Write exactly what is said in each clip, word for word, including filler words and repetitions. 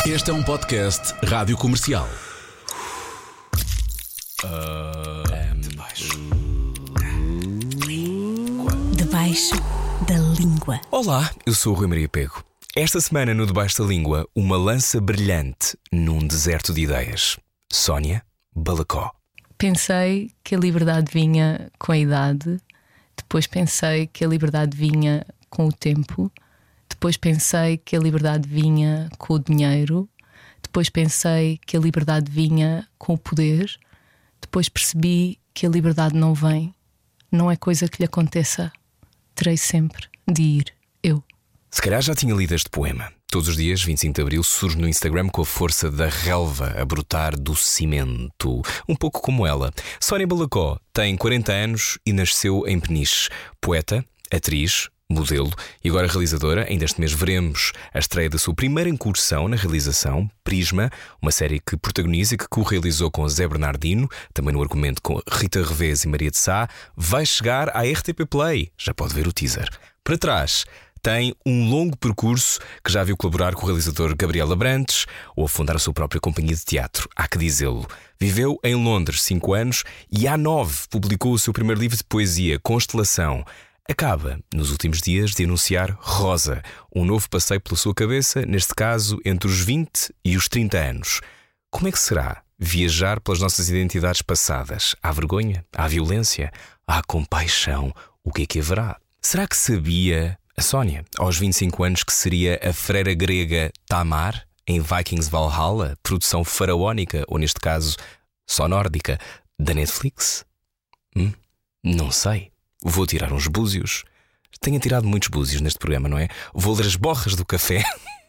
Este é um podcast Rádio Comercial. Uh, debaixo. Debaixo da língua. Olá, eu sou o Rui Maria Pego. Esta semana no Debaixo da Língua, uma lança brilhante num deserto de ideias. Sónia Balacó. Pensei que a liberdade vinha com a idade. Depois pensei que a liberdade vinha com o tempo. Depois pensei que a liberdade vinha com o dinheiro. Depois pensei que a liberdade vinha com o poder. Depois percebi que a liberdade não vem. Não é coisa que lhe aconteça. Terei sempre de ir eu. Se calhar já tinha lido este poema. Todos os dias, vinte e cinco de Abril, surge no Instagram com a força da relva a brotar do cimento. Um pouco como ela. Sónia Balacó tem quarenta anos e nasceu em Peniche. Poeta, atriz, modelo e agora realizadora. Ainda este mês veremos a estreia da sua primeira incursão na realização, Prisma, uma série que protagoniza e que co-realizou com Zé Bernardino, também no argumento com Rita Revés e Maria de Sá. Vai chegar à R T P Play. Já pode ver o teaser. Para trás tem um longo percurso que já viu colaborar com o realizador Gabriel Abrantes ou a fundar a sua própria companhia de teatro, há que dizê-lo. Viveu em Londres cinco anos e há nove publicou o seu primeiro livro de poesia, Constelação. Acaba, nos últimos dias, de anunciar Rosa, um novo passeio pela sua cabeça, neste caso entre os vinte e os trinta anos. Como é que será viajar pelas nossas identidades passadas? Há vergonha? Há violência? Há compaixão? O que é que haverá? Será que sabia a Sónia, aos vinte e cinco anos, que seria a freira grega Tamar, em Vikings Valhalla, produção faraónica, ou neste caso, só nórdica, da Netflix? Hum? Não sei. Vou tirar uns búzios. Tenho tirado muitos búzios neste programa, não é? Vou ler as borras do café.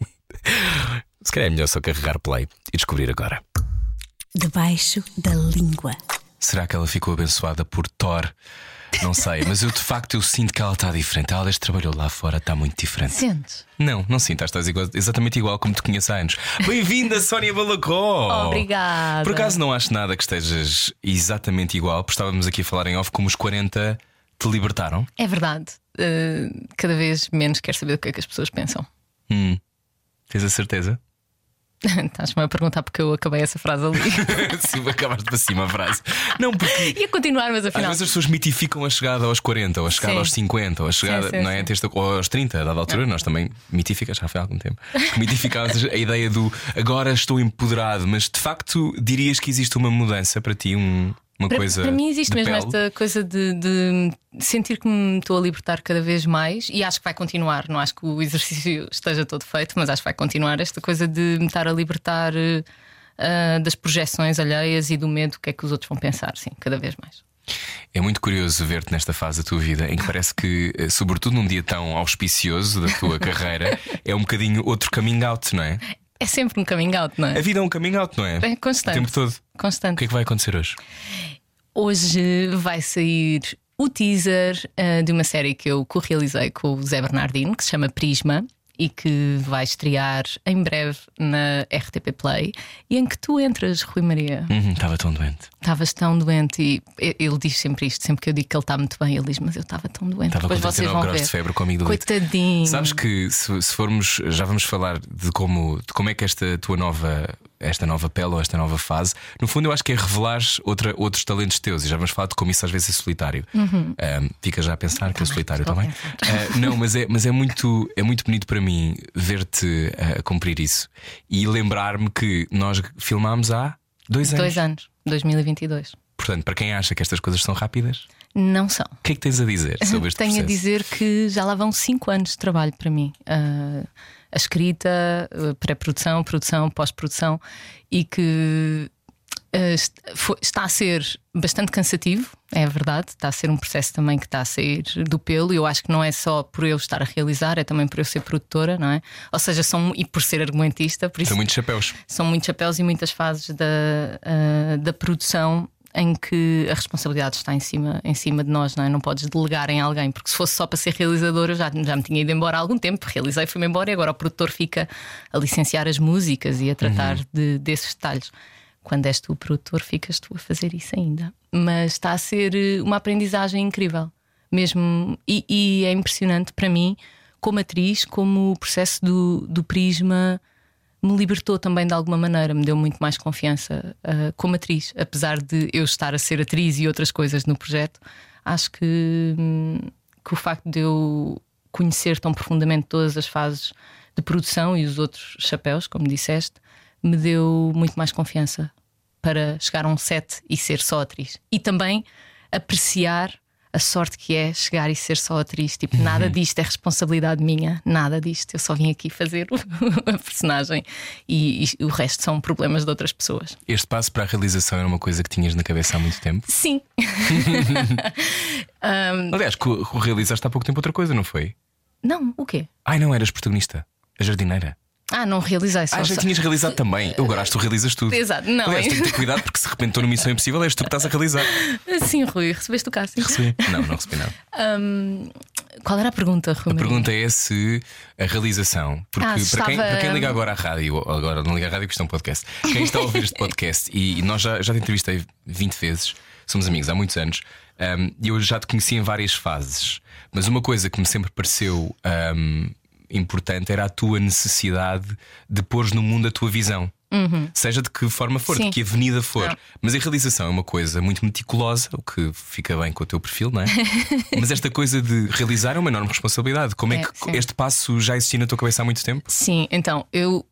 Se calhar é melhor só carregar play e descobrir agora. Debaixo da língua. Será que ela ficou abençoada por Thor? Não sei, mas eu de facto eu sinto que ela está diferente. Ela desde que trabalhou lá fora está muito diferente. Sentes? Não, não sinto, estás igual, exatamente igual como te conheço há anos. Bem-vinda, Sónia Balacó. Obrigada. Por acaso não acho nada que estejas exatamente igual, porque estávamos aqui a falar em off como os quarenta te libertaram. É verdade. Uh, cada vez menos quero saber do que é que as pessoas pensam. Hum. Tens a certeza? Estás-me a perguntar porque eu acabei essa frase ali. Sim, acabaste para cima a frase. Não, porque ia continuar, mas afinal. às vezes as pessoas mitificam a chegada aos quarenta, ou a chegada sim. aos cinquenta, ou a chegada, sim, sim, não é? sim. Ou aos trinta, a dada altura, não. Nós também mitificamos, já foi há algum tempo. Mitificamos a ideia do agora estou empoderado, mas de facto dirias que existe uma mudança para ti, um, uma para, coisa. Para mim existe mesmo pele? esta coisa de, de sentir que me estou a libertar cada vez mais. E acho que vai continuar. Não acho que o exercício esteja todo feito, mas acho que vai continuar esta coisa de me estar a libertar uh, das projeções alheias e do medo do que é que os outros vão pensar. Sim, cada vez mais. É muito curioso ver-te nesta fase da tua vida em que parece que, sobretudo num dia tão auspicioso da tua carreira, é um bocadinho outro coming out, não é? É sempre um coming out, não é? A vida é um coming out, não é? É constante. O tempo todo. Constante. O que é que vai acontecer hoje? Hoje vai sair o teaser uh, de uma série que eu co-realizei com o Zé Bernardino, que se chama Prisma e que vai estrear em breve na R T P Play, e em que tu entras, Rui Maria. Uhum, estava tão doente. Estavas tão doente e ele diz sempre isto. Sempre que eu digo que ele está muito bem, ele diz: mas eu estava tão doente. Estava com Depois vocês vão graus ver. de febre comigo. Coitadinho. Sabes que se, se formos, já vamos falar de como, de como é que esta tua nova, esta nova pele ou esta nova fase, no fundo eu acho que é revelares outra, outros talentos teus. E já vamos falar de como isso às vezes é solitário. Uhum. um, Fica já a pensar que é solitário estou a também. Uh, não, mas, é, mas é, muito, é muito bonito para mim ver-te a cumprir isso e lembrar-me que nós filmámos há dois anos. Dois anos, dois mil e vinte e dois. Portanto, para quem acha que estas coisas são rápidas, não são. o que é que tens a dizer sobre este Tenho processo? a dizer que já lá vão cinco anos de trabalho para mim. Uh, a escrita, a pré-produção, produção, pós-produção, e que uh, está a ser bastante cansativo, é verdade. Está a ser um processo também que está a sair do pelo. E eu acho que não é só por eu estar a realizar, é também por eu ser produtora, não é? Ou seja, são, e por ser argumentista, por isso São muitos chapéus. São muitos chapéus e muitas fases da, uh, da produção em que a responsabilidade está em cima, em cima de nós, não é? Não podes delegar em alguém, porque se fosse só para ser realizador eu já, já me tinha ido embora há algum tempo. Realizei, fui-me embora e agora o produtor fica a licenciar as músicas e a tratar uhum. de, desses detalhes. Quando és tu o produtor, ficas tu a fazer isso ainda. Mas está a ser uma aprendizagem incrível mesmo, e, e é impressionante para mim, como atriz, como o processo do, do Prisma me libertou também de alguma maneira, me deu muito mais confiança uh, como atriz. Apesar de eu estar a ser atriz e outras coisas no projeto, acho que, hum, que o facto de eu conhecer tão profundamente todas as fases de produção e os outros chapéus, como disseste, me deu muito mais confiança para chegar a um set e ser só atriz. E também apreciar a sorte que é chegar e ser só atriz. Tipo, uhum. nada disto é responsabilidade minha, nada disto. Eu só vim aqui fazer a personagem e, e o resto são problemas de outras pessoas. Este passo para a realização era uma coisa que tinhas na cabeça há muito tempo? Sim. um... Aliás, que realizaste há pouco tempo outra coisa, não foi? Não, o quê? Ai, não, eras protagonista, a jardineira. Ah, não realizei só. Ah, já tinhas realizado também. Eu agora acho que tu realizas tudo. Exato, não. Aliás, tem que ter cuidado porque se de repente estou no Missão Impossível, és tu que estás a realizar. Sim, Rui, recebeste o casting? Recebi. Não, não recebi nada. Um, qual era a pergunta, Rui? A pergunta é se a realização. Porque ah, para, estava... quem, para quem liga agora à rádio, agora não liga à rádio porque isto é um podcast. Quem está a ouvir este podcast, e, e nós já, já te entrevistei vinte vezes, somos amigos há muitos anos, e um, eu já te conheci em várias fases. Mas uma coisa que me sempre pareceu um, importante era a tua necessidade de pôres no mundo a tua visão. Uhum. Seja de que forma for, Sim. de que avenida for. Não. Mas a realização é uma coisa muito meticulosa, o que fica bem com o teu perfil, não é? Mas esta coisa de realizar é uma enorme responsabilidade. Como é, é que sim. este passo já existia na tua cabeça há muito tempo? Sim, então eu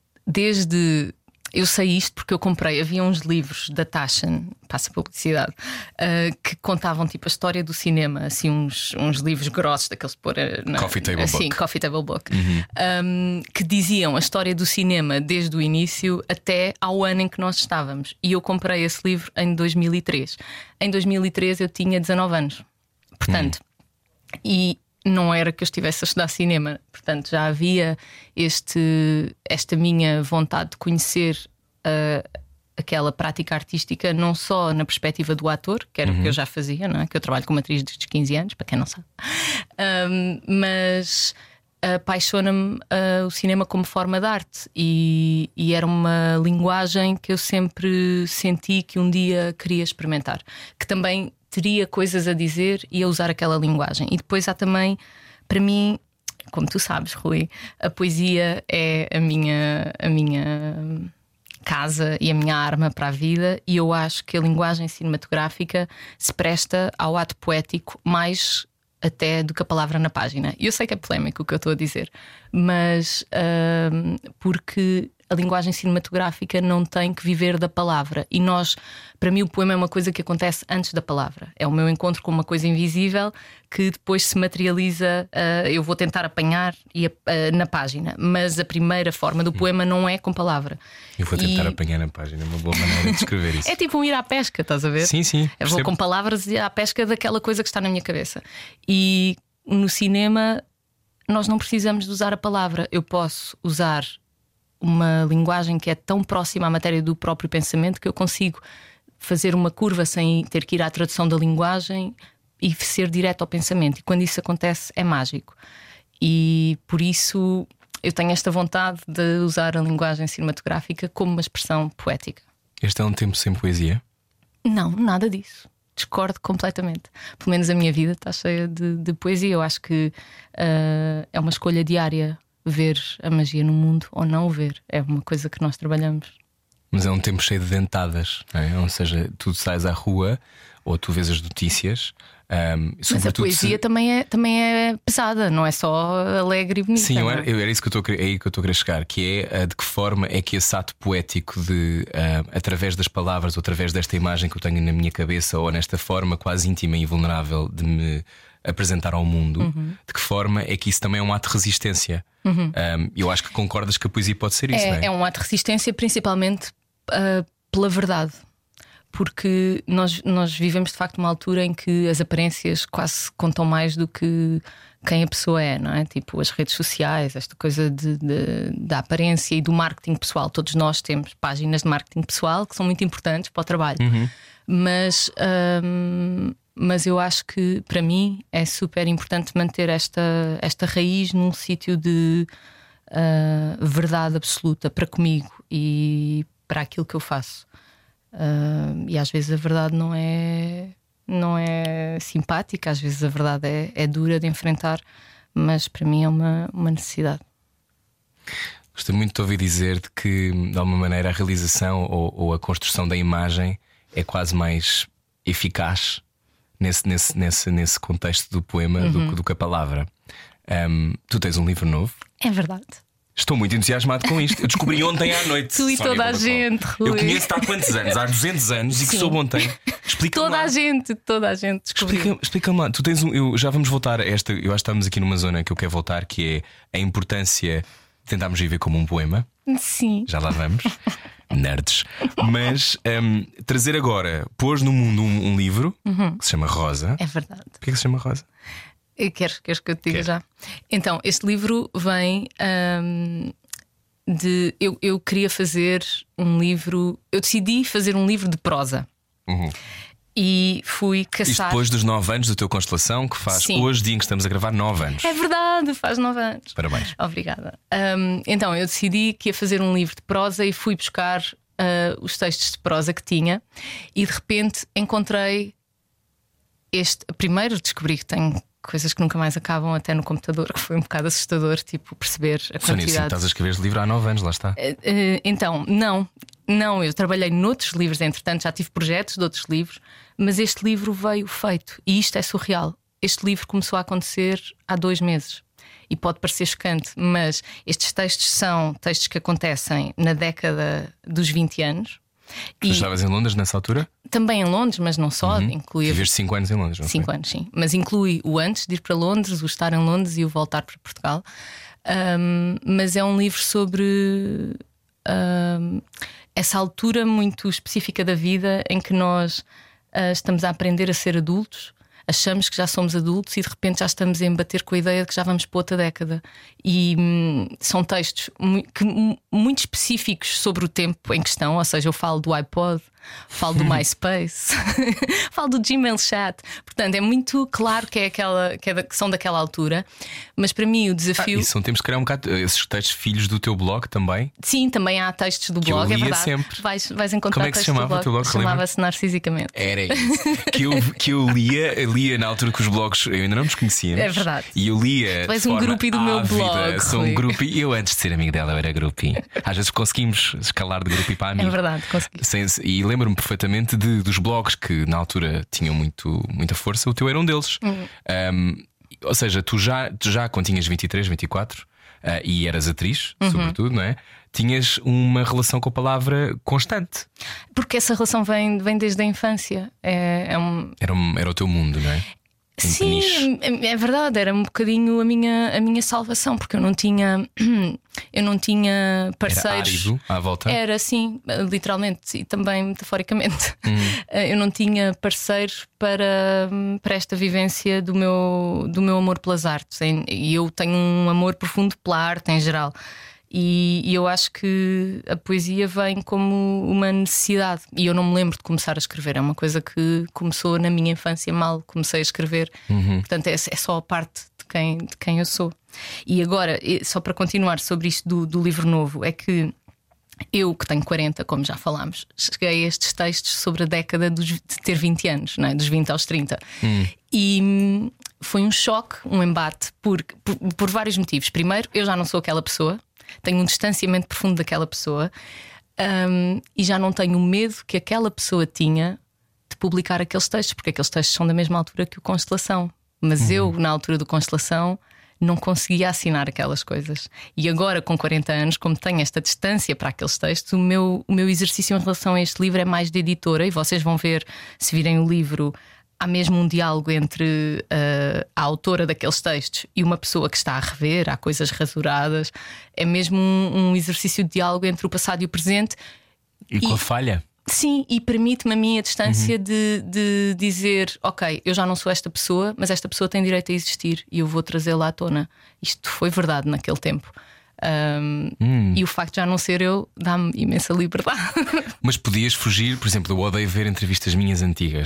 desde. Eu sei isto porque eu comprei, havia uns livros da Taschen, passa publicidade, uh, que contavam tipo a história do cinema, assim, uns, uns livros grossos daqueles de pôr na, Coffee Table assim, Book, Coffee Table Book uhum. um, que diziam a história do cinema desde o início até ao ano em que nós estávamos. E eu comprei esse livro em dois mil e três. Em dois mil e três eu tinha dezanove anos, portanto, uhum. e não era que eu estivesse a estudar cinema, portanto já havia este, esta minha vontade de conhecer uh, aquela prática artística, não só na perspectiva do ator, que era uhum. o que eu já fazia, não é? Que eu trabalho como atriz desde os quinze anos, para quem não sabe, um, mas apaixona-me uh, o cinema como forma de arte e, e era uma linguagem que eu sempre senti que um dia queria experimentar, que também teria coisas a dizer e a usar aquela linguagem. E depois há também, para mim, como tu sabes, Rui, a poesia é a minha, a minha casa e a minha arma para a vida, e eu acho que a linguagem cinematográfica se presta ao ato poético mais até do que a palavra na página. E eu sei que é polémico o que eu estou a dizer, mas uh, porque a linguagem cinematográfica não tem que viver da palavra. E nós, para mim, o poema é uma coisa que acontece antes da palavra. É o meu encontro com uma coisa invisível que depois se materializa. Uh, eu vou tentar apanhar e, uh, na página, mas a primeira forma do poema não é com palavra. Eu vou tentar e... apanhar na página, é uma boa maneira de descrever isso. É tipo um ir à pesca, estás a ver? Sim, sim. Eu vou com palavras à pesca daquela coisa que está na minha cabeça. E no cinema nós não precisamos de usar a palavra. Eu posso usar uma linguagem que é tão próxima à matéria do próprio pensamento que eu consigo fazer uma curva sem ter que ir à tradução da linguagem e ser direto ao pensamento. E quando isso acontece é mágico. E por isso eu tenho esta vontade de usar a linguagem cinematográfica como uma expressão poética. Este é um tempo sem poesia? Não, nada disso. Discordo completamente. Pelo menos a minha vida está cheia de, de poesia. Eu acho que uh, é uma escolha diária ver a magia no mundo ou não o ver. É uma coisa que nós trabalhamos. Mas é um tempo cheio de dentadas, não é? Ou seja, tu sais à rua ou tu vês as notícias. Um, Mas a poesia se... também, é, também é pesada, não é só alegre e bonita. Sim, eu era, eu era isso que eu estou, é aí que eu estou a querer chegar, que é uh, de que forma é que esse ato poético de uh, através das palavras ou através desta imagem que eu tenho na minha cabeça ou nesta forma quase íntima e vulnerável de me apresentar ao mundo, uhum. de que forma é que isso também é um ato de resistência. Uhum. um, Eu acho que concordas que a poesia pode ser isso, é, não é? É um ato de resistência principalmente uh, pela verdade. Porque nós, nós vivemos de facto uma altura em que as aparências quase contam mais do que quem a pessoa é, não é? Tipo as redes sociais, esta coisa de, de, da aparência e do marketing pessoal. Todos nós temos páginas de marketing pessoal que são muito importantes para o trabalho. Uhum. Mas, hum, mas eu acho que para mim é super importante manter esta, esta raiz num sítio de uh, verdade absoluta para comigo e para aquilo que eu faço. Uh, e às vezes a verdade não é, não é simpática, às vezes a verdade é, é dura de enfrentar, mas para mim é uma, uma necessidade. Gostei muito de ouvir dizer de que, de alguma maneira, a realização ou, ou a construção da imagem é quase mais eficaz nesse, nesse, nesse, nesse contexto do poema uhum. do, do que a palavra. Um, tu tens um livro novo. É verdade. Estou muito entusiasmado com isto. Eu descobri ontem à noite. Tu e Sónia toda a Balacó. gente, Rui. Eu conheço-te há quantos anos? Há duzentos anos e que Sim. soube ontem. Explica-me Toda lá. a gente, toda a gente descobriu. Explica-me explica lá. Tu tens um, eu, já vamos voltar a esta. Eu acho que estamos aqui numa zona que eu quero voltar, que é a importância de tentarmos viver como um poema. Sim. Já lá vamos. Nerds. Mas um, trazer agora, pôs no mundo um, um livro uhum. que se chama Rosa. É verdade. Porquê que se chama Rosa? Queres, queres que eu te diga Quero. já? Então, este livro vem um, de. Eu, eu queria fazer um livro. Eu decidi fazer um livro de prosa. Uhum. E fui caçar. Isto depois dos nove anos do teu Constelação, que faz Sim. hoje, dia em que estamos a gravar, nove anos. É verdade, faz nove anos. Parabéns. Obrigada. Um, então, eu decidi que ia fazer um livro de prosa e fui buscar uh, os textos de prosa que tinha. E de repente encontrei este. Primeiro descobri que tenho coisas que nunca mais acabam, até no computador, que foi um bocado assustador, tipo, perceber a Sónia, sim, quantidade. estás a escrever este livro há nove anos, lá está. Uh, uh, então, não, não, eu trabalhei noutros livros, entretanto, já tive projetos de outros livros, mas este livro veio feito e isto é surreal. Este livro começou a acontecer há dois meses e pode parecer chocante, mas estes textos são textos que acontecem na década dos vinte anos. Tu E estavas em Londres nessa altura? também em Londres, mas não só, Uhum. inclui Viveste cinco anos em Londres, não cinco foi? anos, sim, mas inclui o antes de ir para Londres, o estar em Londres e o voltar para Portugal. Um, mas é um livro sobre um, essa altura muito específica da vida em que nós uh, estamos a aprender a ser adultos. Achamos que já somos adultos e de repente já estamos a embater com a ideia de que já vamos para outra década. E hum, são textos mu que, muito específicos sobre o tempo em questão. Ou seja, eu falo do iPod, falo do MySpace, falo do Gmail Chat. Portanto, é muito claro que, é aquela, que, é da, que são daquela altura. Mas para mim o Ah, desafio. e são, temos que criar um bocado esses textos filhos do teu blog também. Sim, também há textos do Que eu blog, é lia verdade. sempre. Vais, vais encontrar Como é que se textos chamava do o teu blog? Chamava-se Narcisicamente. Era isso. que, eu, que eu lia, lia na altura que os blogs eu ainda não nos conhecíamos. É verdade. E eu lia. Tu és de um forma groupie do meu ávida. blog, Sou Rui. um groupie. E eu, antes de ser amigo dela, eu era groupie. Às vezes conseguimos escalar de groupie para amigo. É verdade, consegui. Sem, e lembro-me perfeitamente de, dos blogs que na altura tinham muito, muita força. O teu era um deles. Uhum. Um, ou seja, tu já, tu já quando tinhas vinte e três, vinte e quatro uh, e eras atriz, Uhum. sobretudo, não é? Tinhas uma relação com a palavra constante. Porque essa relação vem, vem desde a infância. É, é um. Era, um, era o teu mundo, não é? Um peniche. Sim, é, é verdade, era um bocadinho a minha, a minha salvação, porque eu não tinha eu não tinha Era parceiros. árido à volta. Era assim, literalmente e também metaforicamente. Eu não tinha parceiros para, para esta vivência do meu, do meu amor pelas artes. E eu tenho um amor profundo pela arte em geral. E, e eu acho que a poesia vem como uma necessidade. E eu não me lembro de começar a escrever. É uma coisa que começou na minha infância, mal comecei a escrever. Uhum. Portanto, é, é só a parte de quem, de quem eu sou. E agora, só para continuar sobre isto do, do livro novo, é que eu, que tenho quarenta, como já falámos, cheguei a estes textos sobre a década dos, de ter vinte anos, não é? Dos vinte aos trinta. Hum. E hum, foi um choque, um embate, por, por, por vários motivos. Primeiro, eu já não sou aquela pessoa. Tenho um distanciamento profundo daquela pessoa, um, e já não tenho o medo que aquela pessoa tinha de publicar aqueles textos, porque aqueles textos são da mesma altura que o Constelação. Mas uhum. eu, na altura do Constelação, não conseguia assinar aquelas coisas. E agora, com quarenta anos, como tenho esta distância para aqueles textos, o meu, o meu exercício em relação a este livro é mais de editora. E vocês vão ver, se virem o livro, há mesmo um diálogo entre uh, a autora daqueles textos e uma pessoa que está a rever. Há coisas rasuradas. É mesmo um, um exercício de diálogo entre o passado e o presente. E com e, a falha. Sim, e permite-me a mim a distância uhum. de, de dizer: ok, eu já não sou esta pessoa, mas esta pessoa tem direito a existir e eu vou trazê-la à tona. Isto foi verdade naquele tempo. Um, hum. E o facto de já não ser eu dá-me imensa liberdade. Mas podias fugir, por exemplo, eu odeio ver entrevistas minhas antigas.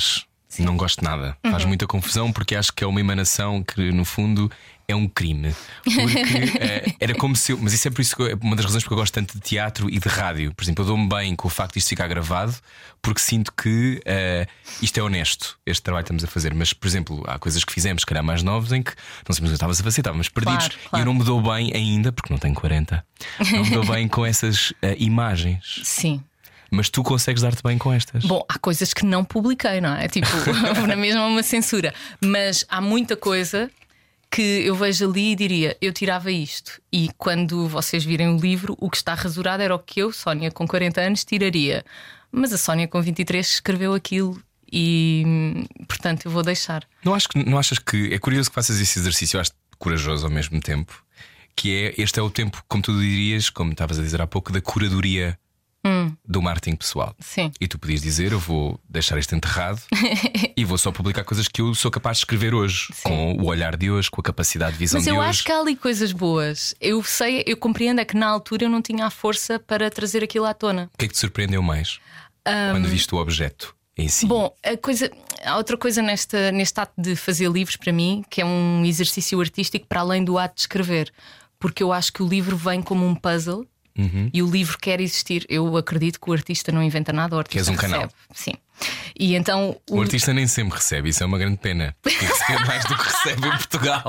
Sim. Não gosto de nada. Uhum. Faz muita confusão porque acho que é uma emanação que, no fundo, é um crime. Porque eh, era como se eu. Mas isso é por isso que eu, uma das razões porque eu gosto tanto de teatro e de rádio. Por exemplo, eu dou-me bem com o facto de isto ficar gravado, porque sinto que eh, isto é honesto, este trabalho que estamos a fazer. Mas, por exemplo, há coisas que fizemos, se calhar mais novos, em que não sabemos o que estavas a fazer, estávamos perdidos. Claro, claro. E eu não me dou bem ainda, porque não tenho quarenta, não me dou bem com essas eh, imagens. Sim. Mas tu consegues dar-te bem com estas? Bom, há coisas que não publiquei, não é? Tipo, na mesma uma censura. Mas há muita coisa que eu vejo ali e diria, eu tirava isto. E quando vocês virem o livro, o que está rasurado era o que eu, Sónia, com quarenta anos, tiraria. Mas a Sónia, com vinte e três, escreveu aquilo. E, portanto, eu vou deixar. Não, acho que, não achas que é curioso que faças esse exercício? Eu acho corajoso ao mesmo tempo. Que é, este é o tempo, como tu dirias, como estavas a dizer há pouco, da curadoria hum. do marketing pessoal. Sim. E tu podias dizer, eu vou deixar isto enterrado e vou só publicar coisas que eu sou capaz de escrever hoje. Sim. Com o olhar de hoje, com a capacidade de visão Mas de hoje. Mas eu acho que há ali coisas boas. Eu sei, eu compreendo é que na altura eu não tinha a força para trazer aquilo à tona. O que é que te surpreendeu mais um... quando viste o objeto em si? Bom, a coisa, há outra coisa nesta, neste ato de fazer livros para mim, que é um exercício artístico para além do ato de escrever. Porque eu acho que o livro vem como um puzzle. Uhum. E o livro quer existir. Eu acredito que o artista não inventa nada, o artista Queres um recebe. canal. Sim. E então o... o artista nem sempre recebe, isso é uma grande pena. Porque recebe mais do que recebe em Portugal.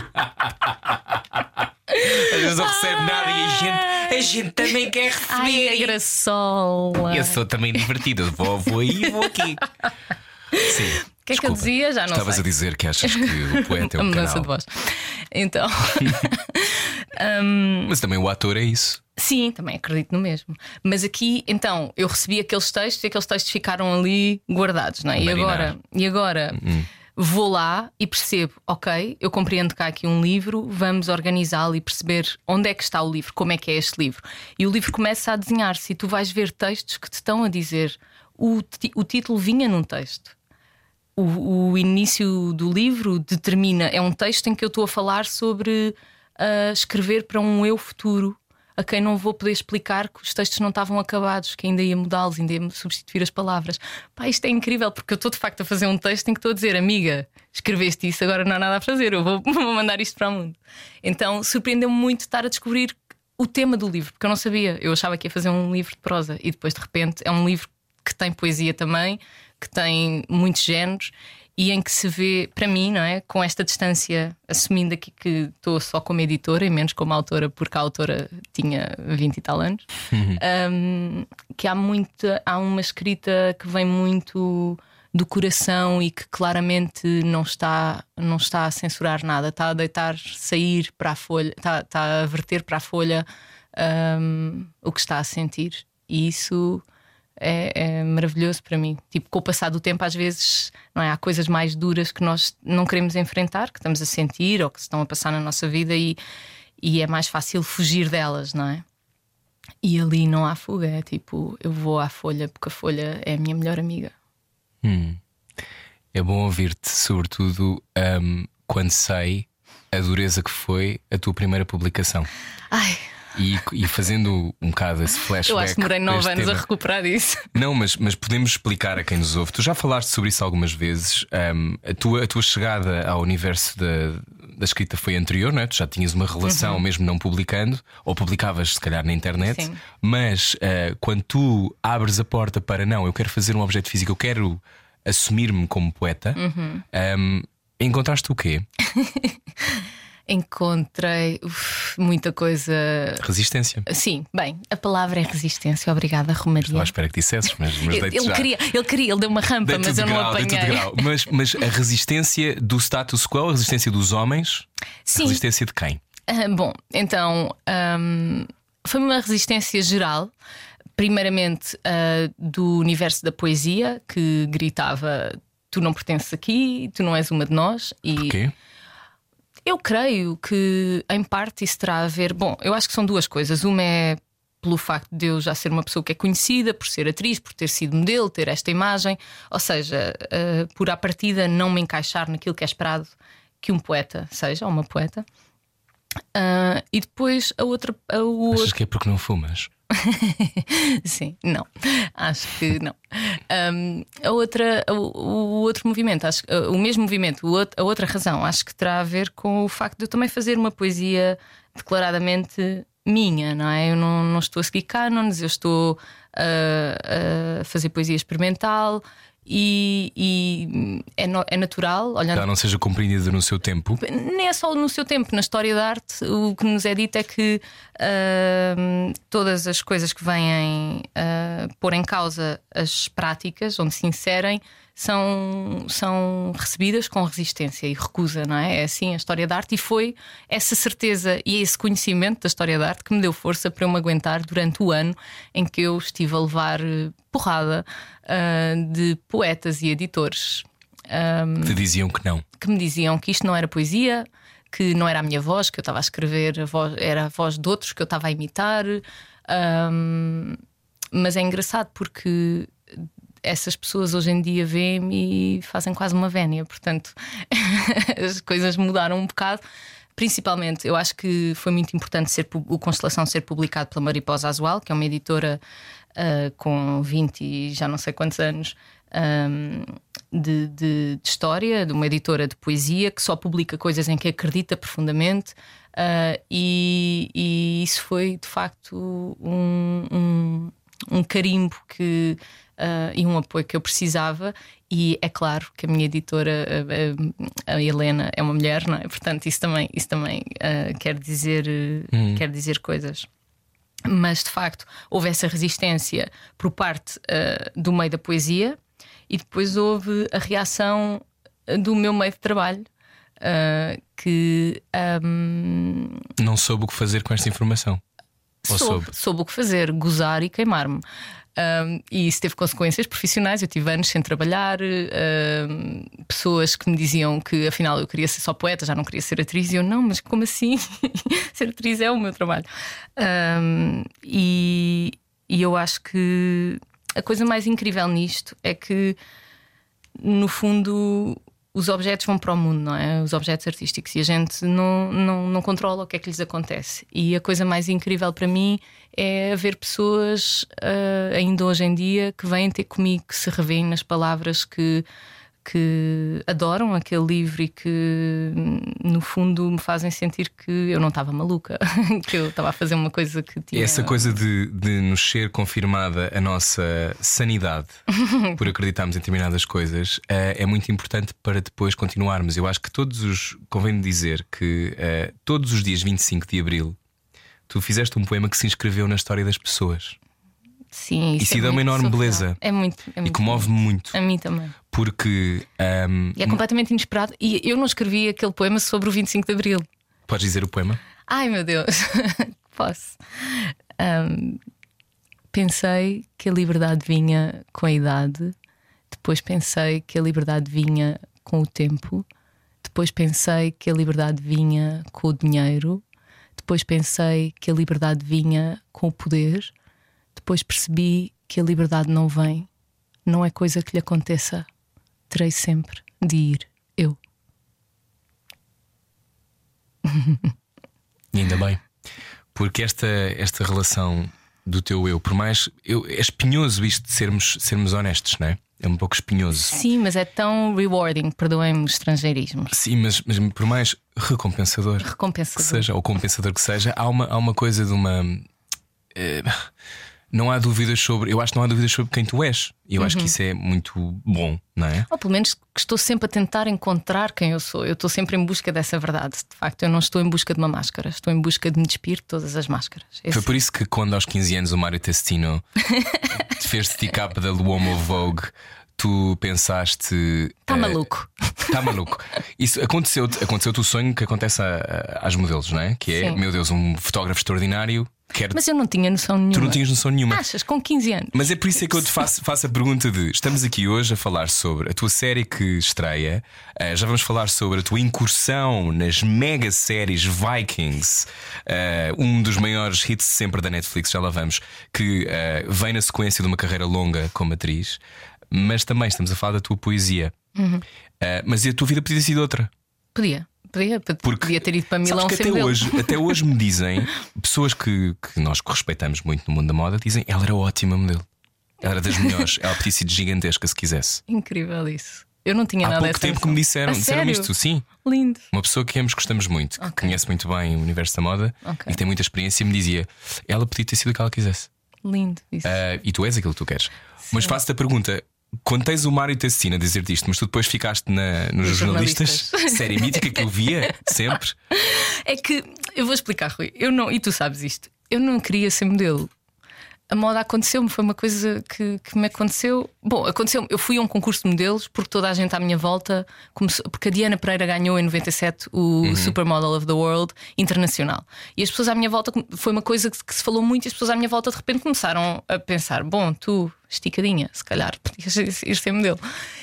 Às vezes não recebe nada e a gente, a gente também quer receber. Ai, a graçola. Eu sou também divertida. Vou, vou aí e vou aqui. Sim. O que é que eu dizia? Já não Estavas sei. a dizer que achas que o poeta é um a mudança canal. de voz. Então. um... Mas também o ator é isso. Sim, também acredito no mesmo. Mas aqui, então, eu recebi aqueles textos e aqueles textos ficaram ali guardados, não é? E agora, e agora hum. vou lá e percebo, ok, eu compreendo que há aqui um livro, vamos organizá-lo e perceber onde é que está o livro, como é que é este livro. E o livro começa a desenhar-se e tu vais ver textos que te estão a dizer. O, o título vinha num texto. O, o início do livro determina, é um texto em que eu estou a falar sobre uh, escrever para um eu futuro, a quem não vou poder explicar que os textos não estavam acabados, que ainda ia mudá-los, ainda ia substituir as palavras. Pá, isto é incrível, porque eu estou de facto a fazer um texto em que estou a dizer, amiga, escreveste isso, agora não há nada a fazer, eu vou, vou mandar isto para o mundo. Então surpreendeu-me muito estar a descobrir o tema do livro, porque eu não sabia. Eu achava que ia fazer um livro de prosa e depois de repente é um livro que tem poesia também, que tem muitos géneros e em que se vê, para mim, não é? Com esta distância, assumindo aqui que estou só como editora e menos como autora, porque a autora tinha vinte e tal anos, uhum. um, que há muita, há uma escrita que vem muito do coração e que claramente não está, não está a censurar nada, está a deitar, sair para a folha, está, está a verter para a folha um, o que está a sentir. E isso É, é maravilhoso para mim. Tipo, com o passar do tempo, às vezes, não é? Há coisas mais duras que nós não queremos enfrentar, que estamos a sentir ou que estão a passar na nossa vida e, e é mais fácil fugir delas, não é? E ali não há fuga. É tipo, eu vou à folha porque a folha é a minha melhor amiga. hum. É bom ouvir-te, sobretudo um, quando sei a dureza que foi a tua primeira publicação. Ai. E, e fazendo um bocado esse flashback. Eu acho que demorei nove anos tema. a recuperar isso. Não, mas, mas podemos explicar a quem nos ouve. Tu já falaste sobre isso algumas vezes. um, a, tua, a tua chegada ao universo da, da escrita foi anterior, não é? Tu já tinhas uma relação, uhum. mesmo não publicando, ou publicavas se calhar na internet. Sim. Mas uh, quando tu abres a porta para não, eu quero fazer um objeto físico, eu quero assumir-me como poeta, uhum. um, encontraste o quê? Encontrei uf, muita coisa. Resistência. Sim, bem, a palavra é resistência. Obrigada, Romaria. Estou à espera que dissesses, mas, mas ele, já. queria, ele queria, ele deu uma rampa, mas eu não grau, apanhei. grau. Mas, mas a resistência do status quo, a resistência dos homens, Sim. A resistência de quem? Uh, bom, então um, foi uma resistência geral. Primeiramente uh, do universo da poesia, que gritava: tu não pertences aqui, tu não és uma de nós. E porquê? Eu creio que, em parte, isso terá a ver. Bom, eu acho que são duas coisas. Uma é pelo facto de eu já ser uma pessoa que é conhecida, por ser atriz, por ter sido modelo, ter esta imagem. Ou seja, uh, por à partida não me encaixar naquilo que é esperado que um poeta seja, ou uma poeta. Uh, e depois a outra. A outra... Achas que é porque não fumas? Sim, não. Acho que não. Um, a outra, o, o outro movimento, acho, o mesmo movimento, a outra razão, acho que terá a ver com o facto de eu também fazer uma poesia declaradamente minha, não é? Eu não, não estou a seguir cânones, eu estou a, a fazer poesia experimental. E, e é, no, é natural, olhando... Já não seja compreendida no seu tempo. Nem é só no seu tempo. Na história da arte, o que nos é dito é que uh, todas as coisas que vêm uh, pôr em causa as práticas, onde se inserem, são, são recebidas com resistência e recusa, não é? É assim a história da arte, e foi essa certeza e esse conhecimento da história da arte que me deu força para eu me aguentar durante o ano em que eu estive a levar porrada uh, de poetas e editores um, que te diziam que não, que me diziam que isto não era poesia, que não era a minha voz, que eu estava a escrever, a voz, era a voz de outros que eu estava a imitar. Um, mas é engraçado porque essas pessoas hoje em dia veem-me e fazem quase uma vénia. Portanto, as coisas mudaram um bocado. Principalmente, eu acho que foi muito importante ser, o Constelação ser publicado pela Mariposa Azual, que é uma editora uh, com vinte e já não sei quantos anos um, de, de, de história, de uma editora de poesia que só publica coisas em que acredita profundamente. Uh, e, e isso foi de facto um, um, um carimbo que, uh, e um apoio que eu precisava. E é claro que a minha editora, a, a Helena, é uma mulher, não é? Portanto, isso também, isso também uh, quer dizer, hum. quer dizer coisas. Mas de facto houve essa resistência por parte uh, do meio da poesia, e depois houve a reação do meu meio de trabalho, uh, que um, não soube o que fazer com esta informação. Ou soube, soube? soube o que fazer, gozar e queimar-me. Um, e isso teve consequências profissionais. Eu tive anos sem trabalhar, um, pessoas que me diziam que afinal eu queria ser só poeta, já não queria ser atriz. E eu, não, mas como assim? Ser atriz é o meu trabalho. Um, e, e eu acho que a coisa mais incrível nisto é que, no fundo, os objetos vão para o mundo, não é? Os objetos artísticos, e a gente não, não, não controla o que é que lhes acontece. E a coisa mais incrível para mim é haver pessoas, uh, ainda hoje em dia, que vêm ter comigo, que se revêem nas palavras, que, que adoram aquele livro e que, no fundo, me fazem sentir que eu não estava maluca, que eu estava a fazer uma coisa que tinha... Essa coisa de, de nos ser confirmada a nossa sanidade por acreditarmos em determinadas coisas é, é muito importante para depois continuarmos. Eu acho que todos os... Convém dizer que uh, todos os dias vinte e cinco de Abril tu fizeste um poema que se inscreveu na história das pessoas. Sim, isso, isso é dá uma enorme surreal. beleza. É muito, é muito e comove-me muito. A mim também. Porque um, e é completamente inesperado. E eu não escrevi aquele poema sobre o vinte e cinco de Abril. Podes dizer o poema? Ai, meu Deus. Posso. Um, pensei que a liberdade vinha com a idade. Depois pensei que a liberdade vinha com o tempo. Depois pensei que a liberdade vinha com o dinheiro. Depois pensei que a liberdade vinha com o poder. Depois percebi que a liberdade não vem. Não é coisa que lhe aconteça. Terei sempre de ir eu. E ainda bem. Porque esta, esta relação do teu eu, por mais eu, é espinhoso isto de sermos, sermos honestos, não é? É um pouco espinhoso. Sim, mas é tão rewarding, perdoem-me o estrangeirismo. Sim, mas, mas por mais recompensador, recompensador que seja, ou compensador que seja, há uma, há uma coisa de uma. Eh, não há dúvidas sobre. Eu acho que não há dúvidas sobre quem tu és. E eu uhum. acho que isso é muito bom, não é? Ou pelo menos que estou sempre a tentar encontrar quem eu sou. Eu estou sempre em busca dessa verdade. De facto, eu não estou em busca de uma máscara. Estou em busca de me despir de todas as máscaras. Esse... Foi por isso que quando aos quinze anos o Mário Testino te fez stick up da Luomo Vogue, tu pensaste. Está uh, maluco. Está maluco. Isso aconteceu-te aconteceu o sonho que acontece a, a, às modelos, não é? Que é, Sim. meu Deus, um fotógrafo extraordinário. Quer... Mas eu não tinha noção nenhuma. Tu não tinhas noção nenhuma. Achas, com quinze anos? Mas é por isso é que eu te faço, faço a pergunta de: estamos aqui hoje a falar sobre a tua série que estreia. uh, Já vamos falar sobre a tua incursão nas mega séries Vikings, uh, um dos maiores hits sempre da Netflix, já lá vamos, que uh, vem na sequência de uma carreira longa como atriz. Mas também estamos a falar da tua poesia. Uhum. uh, Mas e a tua vida podia ter sido outra? Podia. Podia, Porque, podia ter ido para Milão sabes que sem até modelo. hoje, até hoje me dizem, pessoas que, que nós respeitamos muito no mundo da moda, dizem ela era ótima modelo. Ela era das melhores. Ela podia ser gigantesca se quisesse. Incrível isso. Eu não tinha Há nada pouco dessa tempo noção. que me disseram, A disseram sério? isto, sim. Lindo. Uma pessoa que ambos gostamos muito, que Ok. conhece muito bem o universo da moda Ok. e que tem muita experiência, me dizia: ela podia ter sido o que ela quisesse. Lindo isso. Ah, e tu és aquilo que tu queres. Mas faço-te a pergunta: quando tens o Mário Tessina a dizer-te isto, mas tu depois ficaste na, nos Nos jornalistas, jornalistas. série mítica que eu via sempre. É que eu vou explicar, Rui. Eu não, e tu sabes isto. Eu não queria ser modelo. A moda aconteceu-me, foi uma coisa que, que me aconteceu. Bom, aconteceu-me. Eu fui a um concurso de modelos porque toda a gente à minha volta começou, porque a Diana Pereira ganhou em noventa e sete o Uhum. Supermodel of the World internacional. E as pessoas à minha volta, foi uma coisa que, que se falou muito, e as pessoas à minha volta de repente começaram a pensar: bom, tu, esticadinha, se calhar podias ir ser modelo.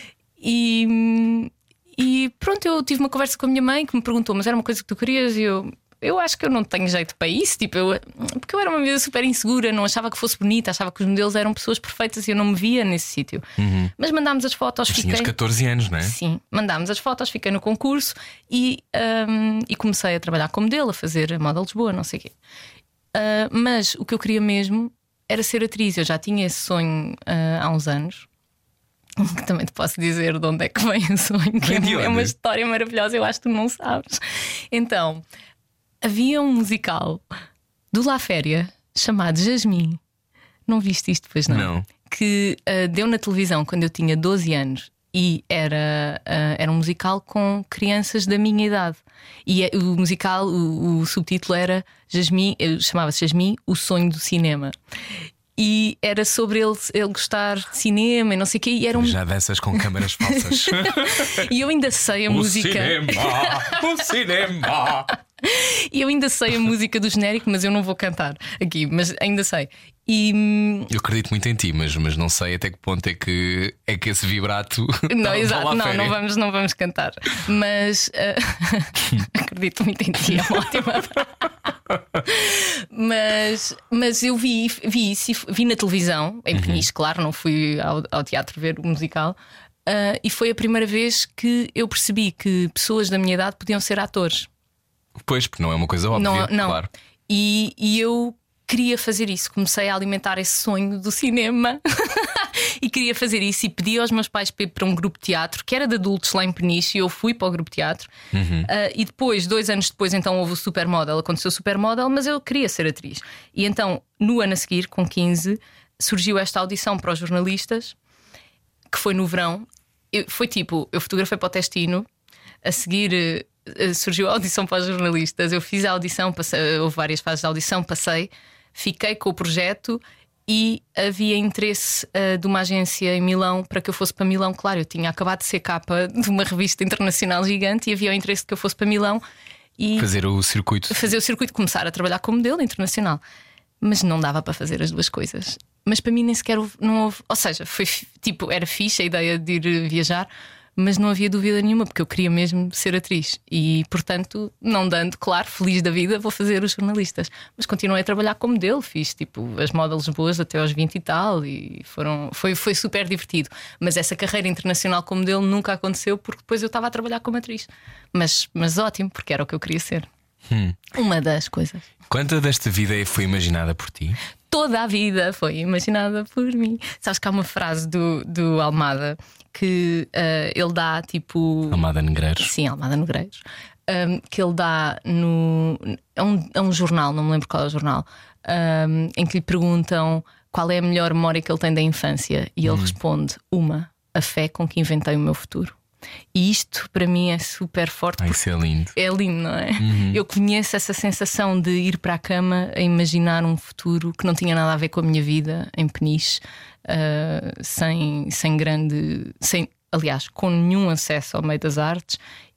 E, e pronto, eu tive uma conversa com a minha mãe que me perguntou: mas era uma coisa que tu querias? E eu. Eu acho que eu não tenho jeito para isso, tipo, eu, porque eu era uma vida super insegura, não achava que fosse bonita, achava que os modelos eram pessoas perfeitas e eu não me via nesse sítio. Uhum. Mas mandámos as fotos, Mas fiquei. tinhas catorze anos, não é? Sim, mandámos as fotos, fiquei no concurso e, hum, e comecei a trabalhar como modelo, a fazer a Moda Lisboa, não sei o quê. Ah, mas o que eu queria mesmo era ser atriz. Eu já tinha esse sonho ah, há uns anos. Que também te posso dizer de onde é que vem o sonho, que Vem de é uma onde? história maravilhosa, eu acho que tu não sabes. Então, havia um musical do La Féria chamado Jasmine. Não viste isto depois, não? Não. Que ah, deu na televisão quando eu tinha doze anos. E era, ah, era um musical com crianças da minha idade. E é- o musical, o, o subtítulo era Jasmine, eh, chamava-se Jasmine, o sonho do cinema. E era sobre ele, ele gostar de cinema e não sei o quê. E, era um... Já dessas com câmaras falsas. e eu ainda sei a O música. cinema! O cinema! E eu ainda sei a música do genérico, mas eu não vou cantar aqui, mas ainda sei. E hum, Eu acredito muito em ti, mas, mas não sei até que ponto é que, é que esse vibrato. não, tá- exato, tá lá não, férias. não vamos, não vamos cantar. Mas ah, acredito muito em ti, é uma ótima. mas, mas eu vi, vi isso, e vi na televisão, em Peniche, claro, não fui ao, ao teatro ver o musical. ah, e foi a primeira vez que eu percebi que pessoas da minha idade podiam ser atores. Pois, porque não é uma coisa óbvia, Não, não. claro. E, e eu queria fazer isso. Comecei a alimentar esse sonho do cinema e queria fazer isso. E pedi aos meus pais para ir para um grupo de teatro que era de adultos lá em Peniche. E eu fui para o grupo de teatro. Ah, e depois, dois anos depois, então houve o Supermodel. Aconteceu o Supermodel, mas eu queria ser atriz. E então, no ano a seguir, com quinze, surgiu esta audição para os jornalistas, que foi no verão. Eu- foi tipo, eu fotografei para o Testino. A seguir eh, eh, surgiu a audição para os jornalistas. Eu fiz a audição, passei, houve várias fases de audição, passei, fiquei com o projeto e havia interesse eh, de uma agência em Milão para que eu fosse para Milão. Claro, eu tinha acabado de ser capa de uma revista internacional gigante e havia o interesse de que eu fosse para Milão e Fazer o circuito. fazer o circuito, começar a trabalhar como modelo internacional. Mas não dava para fazer as duas coisas. Mas para mim nem sequer houve, não houve. Ou seja, foi fi- tipo, era fixe a ideia de ir eh, viajar, mas não havia dúvida nenhuma, porque eu queria mesmo ser atriz. E portanto, não dando, claro, feliz da vida, vou fazer os jornalistas. Mas continuei a trabalhar como modelo, fiz tipo as modas boas até aos vinte e tal, e foram, foi, foi super divertido. Mas essa carreira internacional como modelo nunca aconteceu, porque depois eu estava a trabalhar como atriz. Mas, mas ótimo, porque era o que eu queria ser. Hum. Uma das coisas. Quanta desta vida foi imaginada por ti? Toda a vida foi imaginada por mim. Sabes que há uma frase do, do Almada que uh, ele dá tipo. Almada Negreiros. Sim, Almada Negreiros. Um, que ele dá no. É um, é um jornal, não me lembro qual é o jornal, um, em que lhe perguntam qual é a melhor memória que ele tem da infância. E ele responde: uma, a fé com que inventei o meu futuro. E isto para mim é super forte. Ai, porque isso é lindo. é lindo, não é? Eu conheço essa sensação de ir para a cama a imaginar um futuro que não tinha nada a ver com a minha vida em Peniche, uh, sem, sem grande. Sem, aliás, com nenhum acesso ao meio das artes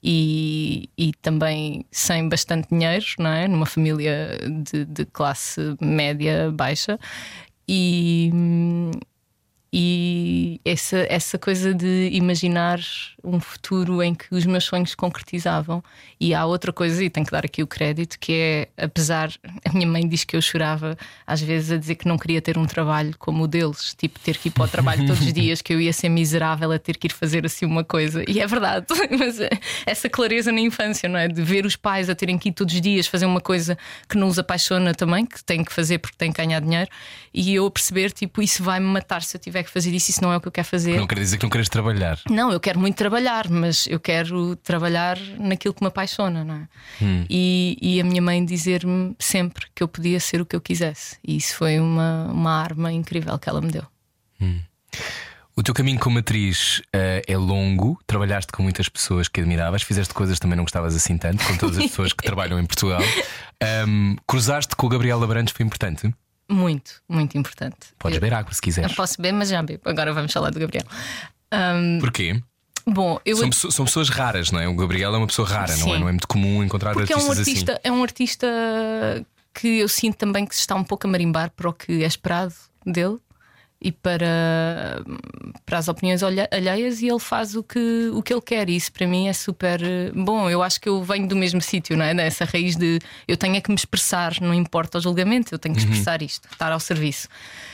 e, e também sem bastante dinheiro, não é? Numa família de, de classe média baixa. E. E é, essa, essa coisa de imaginar um futuro em que os meus sonhos se concretizavam. E há outra coisa, e tenho que dar aqui o crédito, que é, apesar, a minha mãe diz que eu chorava às vezes a dizer que não queria ter um trabalho como o deles, tipo ter que ir para o trabalho todos os dias, que eu ia ser miserável a ter que ir fazer assim uma coisa. E é verdade, mas essa clareza na infância, não é? De ver os pais a terem que ir todos os dias fazer uma coisa que não os apaixona também, que têm que fazer porque têm que ganhar dinheiro, e eu a perceber, tipo, isso vai-me matar se eu tiver que fazer isso, isso não é o que eu quero fazer. Não quer dizer que não queres trabalhar. Não, eu quero muito trabalhar, mas eu quero trabalhar naquilo que me apaixona, não é? Hum. E, e a minha mãe dizer-me sempre que eu podia ser o que eu quisesse. E isso foi uma, uma arma incrível que ela me deu. Hum. O teu caminho como atriz uh, é longo. Trabalhaste com muitas pessoas que admiravas. Fizeste coisas que também não gostavas assim tanto, com todas as pessoas que trabalham em Portugal. um, Cruzaste com o Gabriel Abrantes, foi importante? Muito, muito importante. Podes eu, beber água se quiseres. Eu posso beber, mas já bebo. Agora vamos falar do Gabriel. um, Porquê? Bom, eu... são, são pessoas raras, não é? O Gabriel é uma pessoa rara, não é? Não é muito comum encontrar Porque artistas é um artista, assim. É um artista que eu sinto também que se está um pouco a marimbar para o que é esperado dele e para, para as opiniões alheias, e ele faz o que, o que ele quer. E isso para mim é super bom. Eu acho que eu venho do mesmo sítio, não é? Dessa raiz de eu tenho é que me expressar, não importa o julgamento, eu tenho que expressar uhum. isto, estar ao serviço.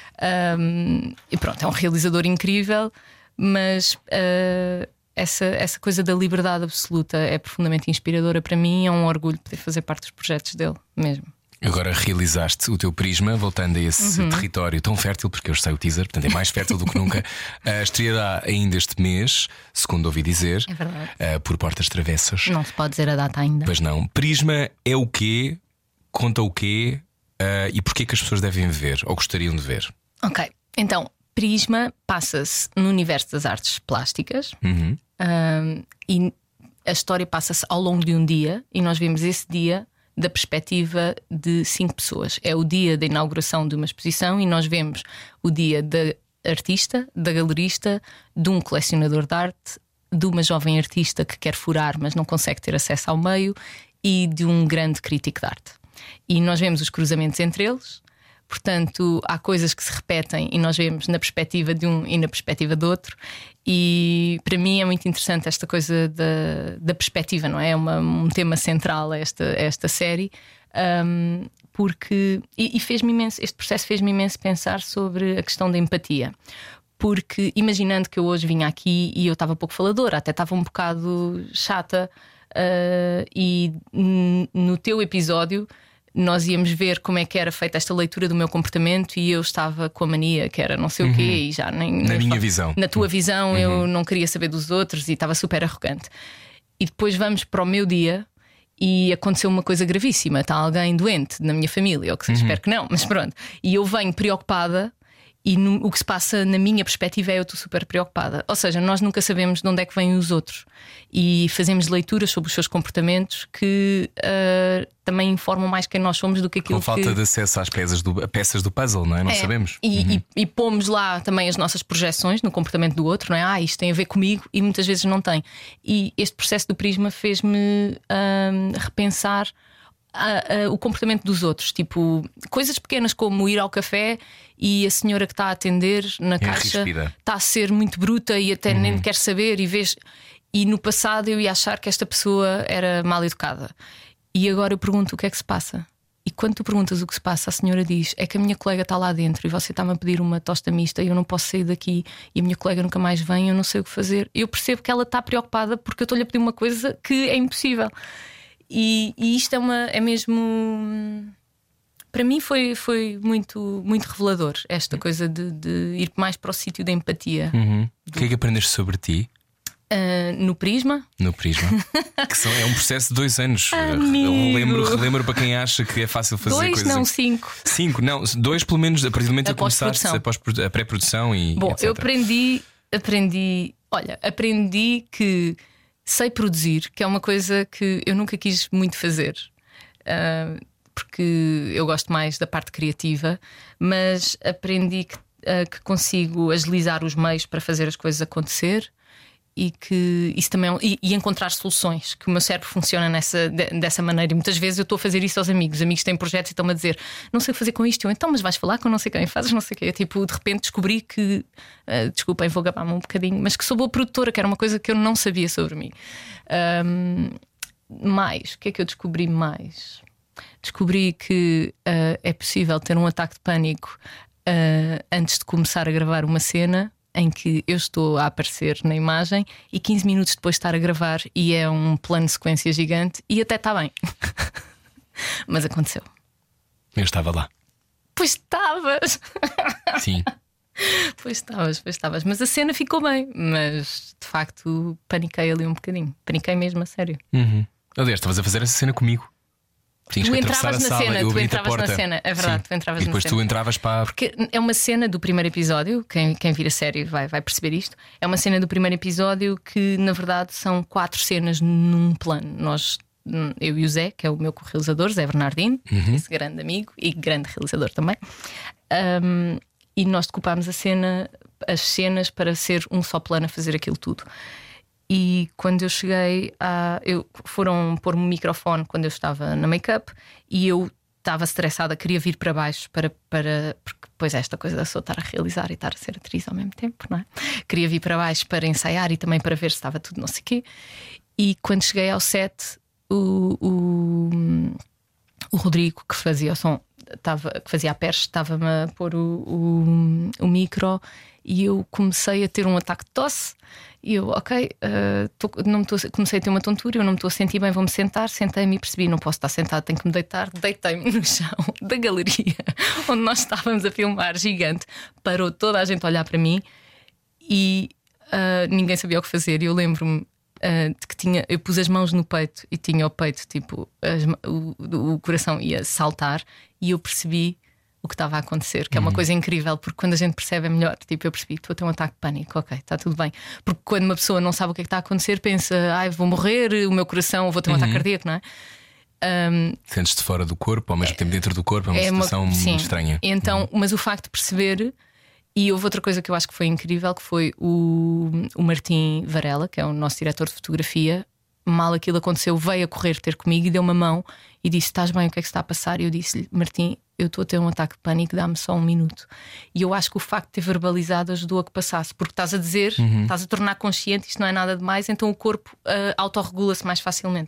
Um, e pronto, é um realizador incrível, mas uh, essa, essa coisa da liberdade absoluta é profundamente inspiradora para mim. É um orgulho poder fazer parte dos projetos dele mesmo. Agora realizaste o teu Prisma, voltando a esse uhum. território tão fértil, porque eu sei o teaser, portanto é mais fértil do que nunca. uh, Estreará ainda este mês, segundo ouvi dizer. É verdade. uh, Por portas travessas. Não se pode dizer a data ainda. Pois não. Prisma é o quê? Conta o quê? Uh, e porquê que as pessoas devem ver ou gostariam de ver? Ok, então Prisma passa-se no universo das artes plásticas. Uhum. um, E a história passa-se ao longo de um dia, e nós vemos esse dia da perspectiva de cinco pessoas. É o dia da inauguração de uma exposição, e nós vemos o dia da artista, da galerista, de um colecionador de arte, de uma jovem artista que quer furar mas não consegue ter acesso ao meio, e de um grande crítico de arte. E nós vemos os cruzamentos entre eles. Portanto, há coisas que se repetem e nós vemos na perspectiva de um e na perspectiva do outro. E para mim é muito interessante esta coisa da, da perspectiva, não é? É uma, um tema central a esta, a esta série. Um, porque e, e fez-me imenso, este processo fez-me imenso pensar sobre a questão da empatia. Porque imaginando que eu hoje vinha aqui e eu estava pouco faladora, até estava um bocado chata, uh, e n- no teu episódio nós íamos ver como é que era feita esta leitura do meu comportamento, e eu estava com a mania que era não sei uhum. o quê, e já nem. Na nem minha falo. visão. Na tua visão, uhum. eu não queria saber dos outros e estava super arrogante. E depois vamos para o meu dia e aconteceu uma coisa gravíssima. Está alguém doente na minha família, ou que seja, uhum. espero que não, mas pronto. E eu venho preocupada. E no, o que se passa na minha perspectiva é eu estou super preocupada. Ou seja, nós nunca sabemos de onde é que vêm os outros, e fazemos leituras sobre os seus comportamentos que uh, também informam mais quem nós somos do que aquilo que... Com falta que... de acesso às peças do, peças do puzzle, não é? Não é, sabemos. E, uhum. e, e pomos lá também as nossas projeções no comportamento do outro, não é? Ah, isto tem a ver comigo, e muitas vezes não tem. E este processo do Prisma fez-me uh, repensar A, a, o comportamento dos outros, tipo coisas pequenas como ir ao café e a senhora que está a atender na é caixa ríspida. Está a ser muito bruta e até uhum. nem quer saber, e vês. E no passado eu ia achar que esta pessoa era mal educada, e agora eu pergunto o que é que se passa. E quando tu perguntas o que se passa, a senhora diz: é que a minha colega está lá dentro e você está-me a pedir uma tosta mista e eu não posso sair daqui, e a minha colega nunca mais vem, eu não sei o que fazer. Eu percebo que ela está preocupada porque eu estou-lhe a pedir uma coisa que é impossível. E, e isto é, uma, é mesmo. Para mim foi, foi muito, muito revelador, esta coisa de, de ir mais para o sítio da empatia. Uhum. O que é que aprendeste sobre ti? Uh, no Prisma. No Prisma. Que são, é um processo de dois anos. Amigo. Relembro, relembro para quem acha que é fácil fazer dois, coisas. Não, cinco. Cinco, não, dois pelo menos, a partir do momento que começaste a pré-produção e. Bom, etcétera. eu aprendi, aprendi. Olha, aprendi que sei produzir, que é uma coisa que eu nunca quis muito fazer, uh, porque eu gosto mais da parte criativa, mas aprendi que, uh, que consigo agilizar os meios para fazer as coisas acontecer, e que isso também é um, e, e encontrar soluções, que o meu cérebro funciona nessa, de, dessa maneira. E muitas vezes eu estou a fazer isso aos amigos. Os amigos têm projetos e estão-me a dizer: não sei o que fazer com isto. Eu, então, mas vais falar com não sei quem, fazes não sei o quê. Eu, tipo, de repente descobri que, uh, desculpem, vou gabar-me um bocadinho, mas que sou boa produtora, que era uma coisa que eu não sabia sobre mim. Um, mais, o que é que eu descobri mais? Descobri que uh, é possível ter um ataque de pânico uh, antes de começar a gravar uma cena em que eu estou a aparecer na imagem e quinze minutos depois de estar a gravar e é um plano de sequência gigante e até está bem. Mas aconteceu. Eu estava lá. Pois estavas. Sim. Pois estavas, pois estavas. Mas a cena ficou bem. Mas de facto paniquei ali um bocadinho. Paniquei mesmo, a sério. Uhum. Aliás, estavas a fazer essa cena comigo. Tinhas Tu que atravessar entravas a na sala, cena, eu tu abri-te a entravas porta. na cena, é verdade, Sim. tu entravas E depois na tu cena. entravas para. Porque é uma cena do primeiro episódio. Quem, quem vir a série vai, vai perceber isto. É uma cena do primeiro episódio que na verdade são quatro cenas num plano. Nós, eu e o Zé, que é o meu co-realizador, Zé Bernardino, Uhum. esse grande amigo e grande realizador também, um, e nós decupámos a cena, as cenas para ser um só plano a fazer aquilo tudo. E quando eu cheguei a. Eu, foram pôr-me o microfone quando eu estava na make-up e eu estava estressada, queria vir para baixo para, para. Porque depois é esta coisa da pessoa estar a realizar e estar a ser atriz ao mesmo tempo, não é? Queria vir para baixo para ensaiar e também para ver se estava tudo não sei o quê. E quando cheguei ao set, o, o, o Rodrigo, que fazia o som, estava, que fazia a perche, estava-me a pôr o, o, o micro e eu comecei a ter um ataque de tosse. E eu, ok, uh, tô, não me tô, comecei a ter uma tontura, eu não me estou a sentir bem, vou-me sentar. Sentei-me e percebi: não posso estar sentado, tenho que me deitar. Deitei-me no chão da galeria onde nós estávamos a filmar, gigante. Parou toda a gente a olhar para mim e uh, ninguém sabia o que fazer. E eu lembro-me uh, de que tinha, eu pus as mãos no peito e tinha o peito, tipo, as, o, o coração ia saltar. E eu percebi o que estava a acontecer, que é uma Uhum. coisa incrível, porque quando a gente percebe é melhor. Tipo, eu percebi, estou a ter um ataque de pânico, ok, está tudo bem. Porque quando uma pessoa não sabe o que é que está a acontecer, pensa: ai, vou morrer, o meu coração, vou ter um Uhum. ataque cardíaco, não é? Um, Sentes-te fora do corpo, ao mesmo tempo dentro do corpo, é uma é uma- situação sim. muito estranha. Então, mas o facto de perceber. E houve outra coisa que eu acho que foi incrível, que foi o, o Martim Varela, que é o nosso diretor de fotografia. Mal aquilo aconteceu, veio a correr ter comigo e deu uma mão e disse: estás bem, o que é que está a passar? E eu disse-lhe: Martim, eu estou a ter um ataque de pânico, dá-me só um minuto. E eu acho que o facto de ter verbalizado ajudou a que passasse, porque estás a dizer, Uhum. estás a tornar consciente, isto não é nada demais, então o corpo uh, autorregula-se mais facilmente.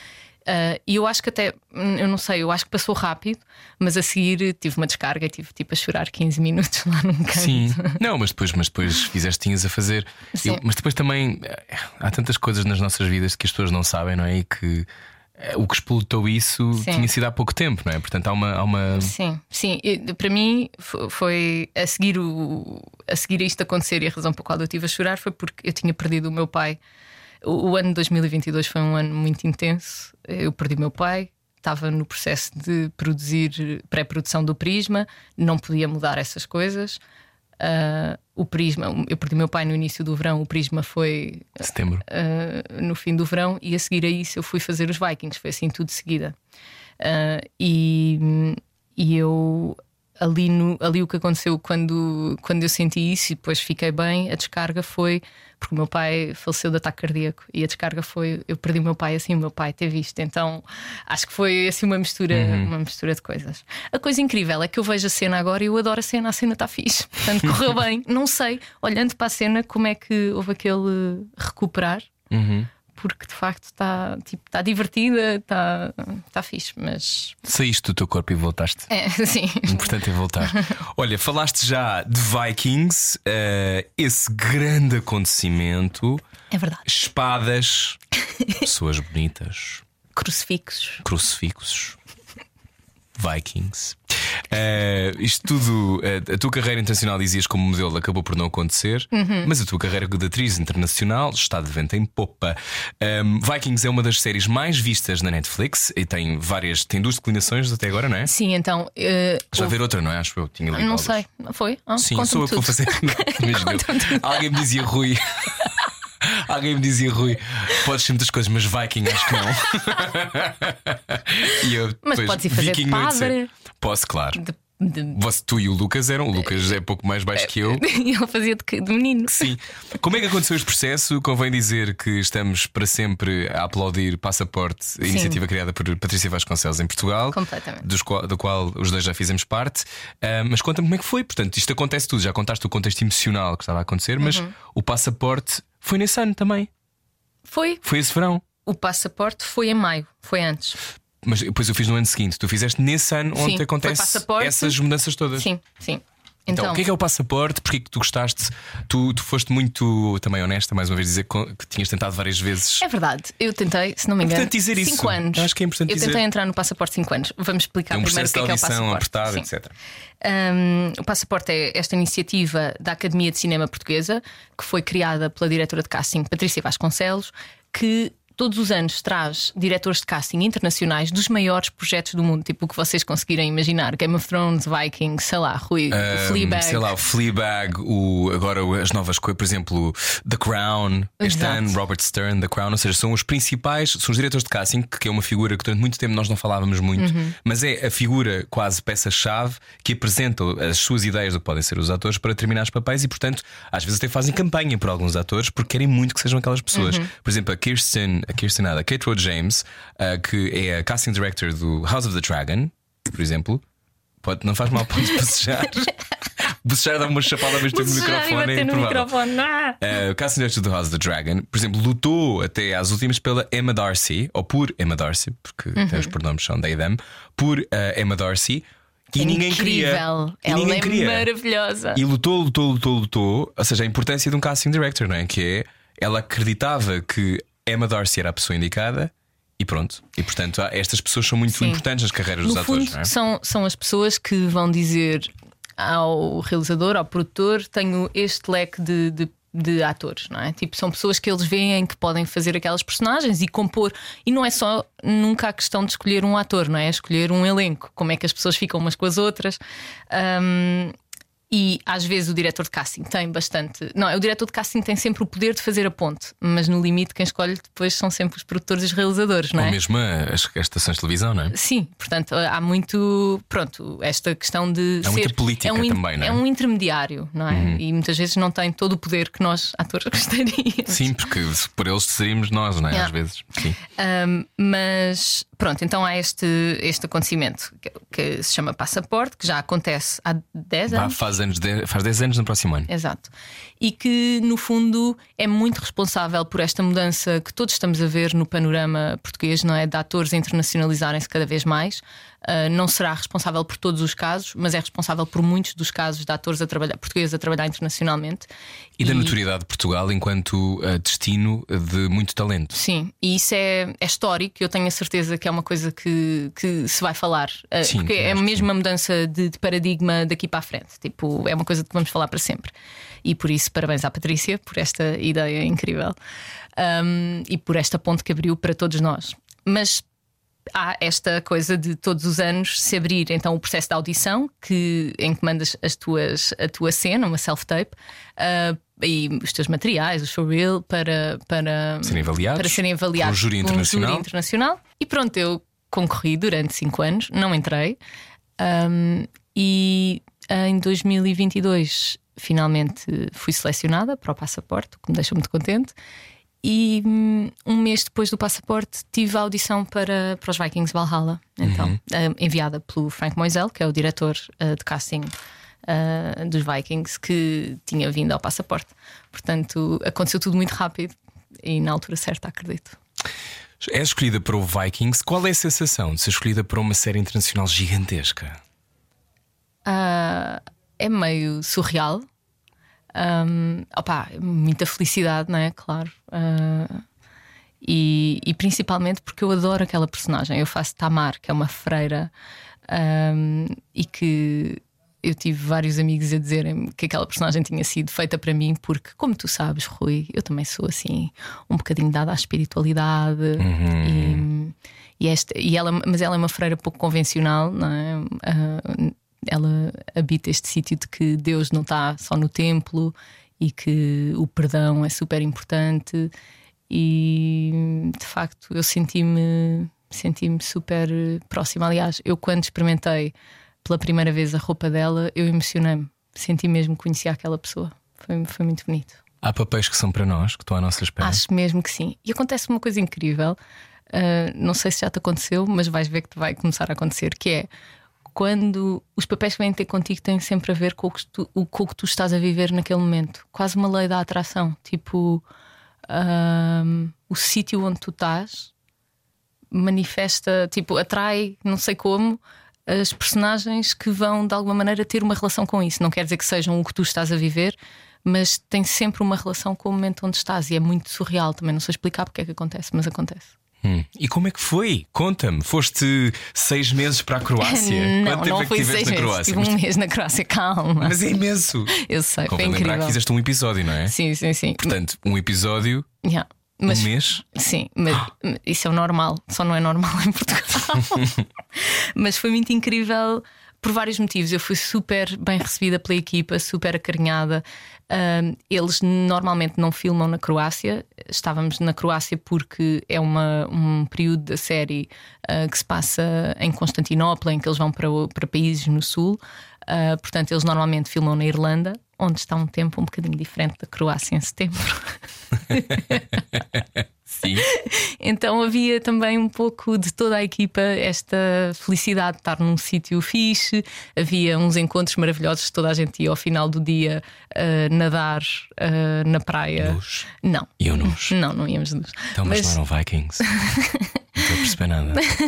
Uh, e eu acho que até, eu não sei, eu acho que passou rápido, mas a seguir tive uma descarga e tive tipo a chorar quinze minutos lá num canto. Sim, não, mas depois, mas depois fizeste, tinhas a fazer. Sim. Eu- mas depois também eh, há tantas coisas nas nossas vidas que as pessoas não sabem, não é? E que eh, o que explotou isso Sim. tinha sido há pouco tempo, não é? Portanto, há uma. Há uma... Sim, sim. E, para mim fo- foi a seguir, o, a seguir isto acontecer, e a razão pela qual eu estive a chorar foi porque eu tinha perdido o meu pai. O, o ano de dois mil e vinte e dois foi um ano muito intenso. Eu perdi o meu pai, estava no processo de produzir pré-produção do Prisma, não podia mudar essas coisas. Uh, o Prisma, eu perdi o meu pai no início do verão, o Prisma foi Setembro. uh, no fim do verão, e a seguir a isso eu fui fazer os Vikings, foi assim tudo de seguida. Uh, e, e eu ali, no, ali o que aconteceu quando, quando eu senti isso e depois fiquei bem, a descarga foi porque o meu pai faleceu de ataque cardíaco, e a descarga foi: eu perdi o meu pai assim, o meu pai teve isto. Então acho que foi assim uma mistura, Uhum. uma mistura de coisas. A coisa incrível é que eu vejo a cena agora e eu adoro a cena, a cena está fixe, portanto correu bem. Não sei, olhando para a cena, como é que houve aquele recuperar. Uhum. Porque de facto está tipo, tá divertida, está tá fixe, mas Saíste do teu corpo e voltaste. é, sim. O importante é voltar. Olha, falaste já de Vikings, eh, esse grande acontecimento, É verdade. espadas, pessoas bonitas, Crucifixos. crucifixos, Vikings. Eh, isto tudo, eh, a tua carreira internacional, dizias, como modelo, acabou por não acontecer, Uhum. mas a tua carreira de atriz internacional está de vento em popa. Um, Vikings é uma das séries mais vistas na Netflix e tem várias, tem duas declinações até agora, não é? Sim, então. eh, Já houve- ver outra, não é? Acho que eu tinha lido Não algumas. sei, foi? Ah, Sim, conta-me sou eu que vou tudo. fazer. Não, imagina eu. Alguém me dizia, Rui. Alguém me dizia, Rui, podes ser muitas coisas, mas Viking acho que não. E eu, Mas depois, podes ir fazer de Viking não hei de ser. padre. Posso, claro. De de... Você, tu e o Lucas eram. O Lucas é pouco mais baixo que eu. Ele fazia de, de menino. Sim. Como é que aconteceu este processo? Convém dizer que estamos para sempre a aplaudir Passaporte, a Sim. iniciativa criada por Patrícia Vasconcelos em Portugal, Completamente. dos qual, do qual os dois já fizemos parte. Uh, mas conta-me como é que foi. Portanto, isto acontece tudo. Já contaste o contexto emocional que estava a acontecer, mas Uhum. o Passaporte foi nesse ano também. Foi. Foi esse verão. O Passaporte foi em maio, foi antes. Mas depois eu fiz no ano seguinte. Tu fizeste nesse ano onde Sim, acontece foi Passaporte. essas mudanças todas. Sim, sim. Então, o que é que é o Passaporte? Porquê que tu gostaste? Tu, tu foste muito também honesta, mais uma vez, dizer que tinhas tentado várias vezes. É verdade, eu tentei, se não me É engano, importante dizer isso. cinco anos. Eu acho que é importante eu dizer. tentei entrar no Passaporte cinco anos. Vamos explicar É um primeiro o processo que de é, que é o audição Passaporte. apertado, Sim. etcétera. Um, o Passaporte é esta iniciativa da Academia de Cinema Portuguesa, que foi criada pela diretora de casting Patrícia Vasconcelos, que todos os anos traz diretores de casting internacionais dos maiores projetos do mundo, tipo o que vocês conseguirem imaginar: Game of Thrones, Vikings, sei lá, Rui, Um, Fleabag. sei lá, o Fleabag, o, agora as novas coisas, por exemplo, The Crown, este Exato. ano, Robert Stern, The Crown, ou seja, são os principais, são os diretores de casting, que é uma figura que durante muito tempo nós não falávamos muito, Uhum. mas é a figura quase peça-chave que apresenta as suas ideias do que podem ser os atores para determinados papéis e, portanto, às vezes até fazem campanha por alguns atores porque querem muito que sejam aquelas pessoas. Uhum. Por exemplo, a Kirsten, a Kirsten nada, a Kate Rhodes James, uh, que é a casting director do House of the Dragon, por exemplo. Pode, não faz mal, pode bocejar. Bocejar dá uma chapada ao mesmo tempo no Bocejar e microfone. É bater no improvável. microfone. Ah! Uh, o casting director do House of the Dragon, por exemplo, lutou até às últimas pela Emma Darcy, ou por Emma Darcy, porque Uhum. até os pronomes são they them, por uh, Emma Darcy. E É ninguém incrível. queria. E Ela ninguém é queria. maravilhosa. E lutou, lutou, lutou, lutou. Ou seja, a importância de um casting director, não é? Que é, ela acreditava que Emma Darcy era a pessoa indicada. E pronto, e portanto estas pessoas são muito Sim. importantes nas carreiras dos No atores, fundo, não é? são, são as pessoas que vão dizer ao realizador, ao produtor: tenho este leque de, de, de atores, não é? Tipo, são pessoas que eles veem que podem fazer aquelas personagens e compor. E não é só nunca a questão de escolher um ator, não é? É escolher um elenco, como é que as pessoas ficam umas com as outras. Um, E às vezes o diretor de casting tem bastante. Não, o diretor de casting tem sempre o poder de fazer a ponte, mas no limite quem escolhe depois são sempre os produtores e os realizadores, não é? Ou mesmo as, as estações de televisão, não é? Sim, portanto há muito. Pronto, esta questão de. Há muita ser, política é um, in- também, não é? É um intermediário, não é? E muitas vezes não tem todo o poder que nós, atores, gostaríamos. Sim, porque por eles seríamos nós, não é? Yeah. Às vezes. Sim. Um, mas pronto, então há este, este acontecimento que, que se chama Passaporte, que já acontece há dez Vá, anos. faz, anos de, faz dez anos no próximo ano. Exato. E que no fundo é muito responsável por esta mudança que todos estamos a ver no panorama português, não é? De atores a internacionalizarem-se cada vez mais. Uh, não será responsável por todos os casos, mas é responsável por muitos dos casos de atores a trabalhar, portugueses a trabalhar internacionalmente. E da notoriedade de Portugal enquanto uh, destino de muito talento. Sim, e isso é, é histórico. Eu tenho a certeza que é uma coisa que, que se vai falar, uh, Sim, porque é acho que mesmo uma mudança de, de paradigma daqui para a frente. Tipo, é uma coisa que vamos falar para sempre. E por isso, parabéns à Patrícia por esta ideia incrível, um, e por esta ponte que abriu para todos nós. Mas há esta coisa de todos os anos se abrir então o processo de audição, que, em que mandas as tuas, a tua cena, uma self-tape, uh, e os teus materiais, o showreel, para, para, Serem avaliados para serem avaliados por um júri por internacional. júri internacional. E pronto, eu concorri durante cinco anos, não entrei, um, e em dois mil e vinte e dois finalmente fui selecionada para o Passaporte, o que me deixa muito contente. E hum, um mês depois do Passaporte tive a audição para, para os Vikings Valhalla, então, Uhum. uh, enviada pelo Frank Moisel, que é o diretor uh, de casting uh, dos Vikings, que tinha vindo ao Passaporte. Portanto, aconteceu tudo muito rápido e na altura certa, acredito. És escolhida para o Vikings. Qual é a sensação de ser escolhida para uma série internacional gigantesca? Uh, é meio surreal. Um, opa, muita felicidade, não é? Claro. Uh, e, e principalmente porque eu adoro aquela personagem. Eu faço Tamar, que é uma freira, um, e que eu tive vários amigos a dizerem que aquela personagem tinha sido feita para mim, porque, como tu sabes, Rui, eu também sou assim, um bocadinho dada à espiritualidade. Uhum. E, e, esta, e ela, mas ela é uma freira pouco convencional, não é? Uh, Ela habita este sítio de que Deus não está só no templo e que o perdão é super importante. E de facto eu senti-me senti-me super próxima. Aliás, eu quando experimentei pela primeira vez a roupa dela, eu emocionei-me. Senti mesmo que conhecia aquela pessoa. Foi, foi muito bonito. Há papéis que são para nós, que estão à nossa espera. Acho mesmo que sim. E acontece uma coisa incrível. Uh, não sei se já te aconteceu, mas vais ver que te vai começar a acontecer, que é quando os papéis que vêm ter contigo têm sempre a ver com o que tu, o, com o que tu estás a viver naquele momento. Quase uma lei da atração. Tipo, uh, o sítio onde tu estás manifesta, tipo, atrai, não sei como, as personagens que vão de alguma maneira ter uma relação com isso. Não quer dizer que sejam o que tu estás a viver, mas tem sempre uma relação com o momento onde estás. E é muito surreal também. Não sei explicar porque é que acontece, mas acontece. Hum. E como é que foi? Conta-me, foste seis meses para a Croácia? Não, Quanto tempo não é que fui tiveste seis na meses, Croácia? tive um mês na Croácia, calma. Mas é imenso. Eu sei, Convém foi lembrar incrível. que fizeste um episódio, não é? Sim, sim, sim. Portanto, um episódio, Yeah. Mas, um mês. sim, mas isso é o normal, só não é normal em Portugal. Mas foi muito incrível por vários motivos. Eu fui super bem recebida pela equipa, super acarinhada. Um, eles normalmente não filmam na Croácia. Estávamos na Croácia porque é uma, um período da série uh, que se passa em Constantinopla, em que eles vão para, para países no sul. Uh, portanto, eles normalmente filmam na Irlanda, onde está um tempo um bocadinho diferente da Croácia em setembro. Sim. Então havia também um pouco de toda a equipa esta felicidade de estar num sítio fixe. Havia uns encontros maravilhosos. Toda a gente ia ao final do dia uh, nadar uh, na praia. Nus. Não. Eu nus. Não, não íamos nus. Então, mas, mas... não eram Vikings. Não estou a perceber nada.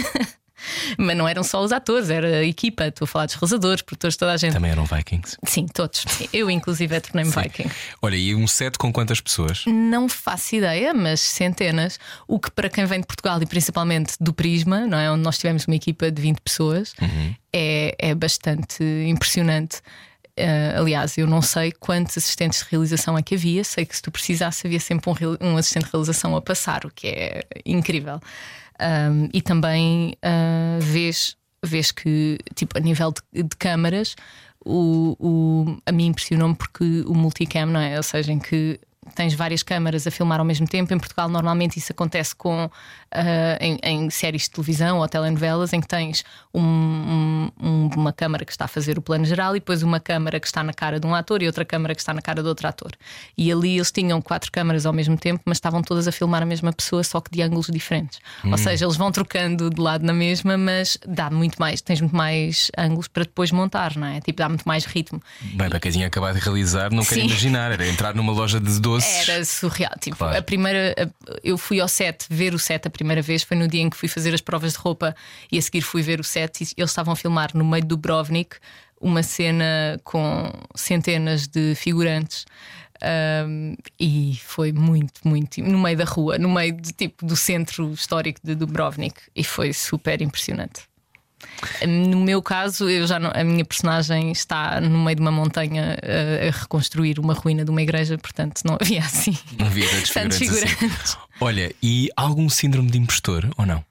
Mas não eram só os atores, era a equipa. Estou a falar dos realizadores, produtores, toda a gente. Também eram Vikings? Sim, todos. Eu, inclusive, tornei-me Viking. Olha, e um set com quantas pessoas? Não faço ideia, mas centenas. O que para quem vem de Portugal e principalmente do Prisma, não é? Onde nós tivemos uma equipa de vinte pessoas, uhum. é, é bastante impressionante. Uh, aliás, eu não sei quantos assistentes de realização é que havia. Sei que se tu precisasse havia sempre um, um assistente de realização a passar, o que é incrível. Um, e também uh, vês, vês que, tipo, a nível de, de câmaras, o, o, a mim impressionou-me porque o multicam, não é? Ou seja, em que tens várias câmaras a filmar ao mesmo tempo. Em Portugal, normalmente isso acontece com, uh, em, em séries de televisão ou telenovelas, em que tens um, um, uma câmara que está a fazer o plano geral e depois uma câmara que está na cara de um ator e outra câmara que está na cara de outro ator. E ali eles tinham quatro câmaras ao mesmo tempo, mas estavam todas a filmar a mesma pessoa, só que de ângulos diferentes. Hum. Ou seja, eles vão trocando de lado na mesma, mas dá muito mais, tens muito mais ângulos para depois montar, não é? Tipo, dá muito mais ritmo. Bem, para quem tinha acabado de realizar, não quero imaginar, era entrar numa loja de doces. Era surreal. Tipo, claro. a primeira, a, eu fui ao set ver o set a primeira vez, foi no dia em que fui fazer as provas de roupa e a seguir fui ver o set. E eles estavam a filmar no meio do Dubrovnik uma cena com centenas de figurantes. Um, e foi muito, muito no meio da rua, no meio de, tipo, do centro histórico de Dubrovnik, e foi super impressionante. No meu caso, eu já não, a minha personagem está no meio de uma montanha a, a reconstruir uma ruína de uma igreja, portanto não havia assim. Não havia tantos tantos figurantes, figurantes. Assim. Olha, e algum síndrome de impostor ou não?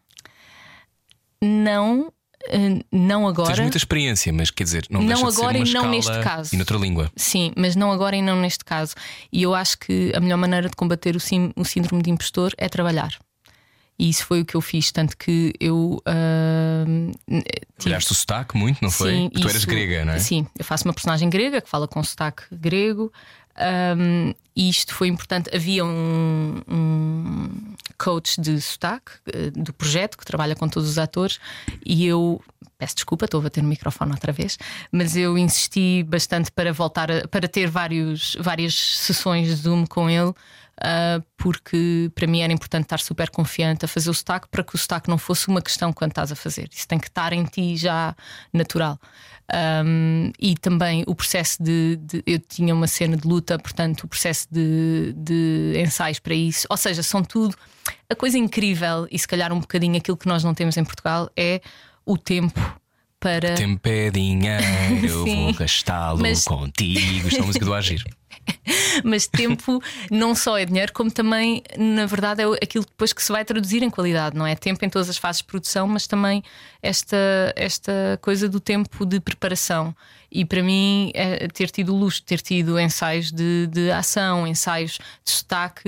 Não, não agora. Tens muita experiência, mas quer dizer, não, não deixa de agora ser uma e não escala neste caso. E noutra língua. Sim, mas não agora e não neste caso. E eu acho que a melhor maneira de combater o, sim, o síndrome de impostor é trabalhar. E isso foi o que eu fiz, tanto que eu uh, Olhaste o sotaque muito, não foi? Sim, tu eras isso, grega, não é? Sim, eu faço uma personagem grega que fala com sotaque grego. Um, e isto foi importante. Havia um, um coach de sotaque uh, do projeto que trabalha com todos os atores. E eu peço desculpa, estou a bater no microfone outra vez, mas eu insisti bastante para voltar a, para ter vários, várias sessões de Zoom com ele. Uh, porque para mim era importante estar super confiante a fazer o sotaque, para que o sotaque não fosse uma questão quando estás a fazer. Isso tem que estar em ti já natural. Um, e também o processo de, de. Eu tinha uma cena de luta, portanto, o processo de, de ensaios para isso. Ou seja, são tudo. A coisa incrível, e se calhar um bocadinho aquilo que nós não temos em Portugal, é o tempo. Para... Tempo é dinheiro, eu vou gastá-lo mas... contigo. Isto é a música do Agir. Mas tempo não só é dinheiro, como também, na verdade, é aquilo depois que se vai traduzir em qualidade, não é? Tempo em todas as fases de produção, mas também esta, esta coisa do tempo de preparação. E para mim, é ter tido o luxo de ter tido ensaios de, de ação, ensaios de sotaque.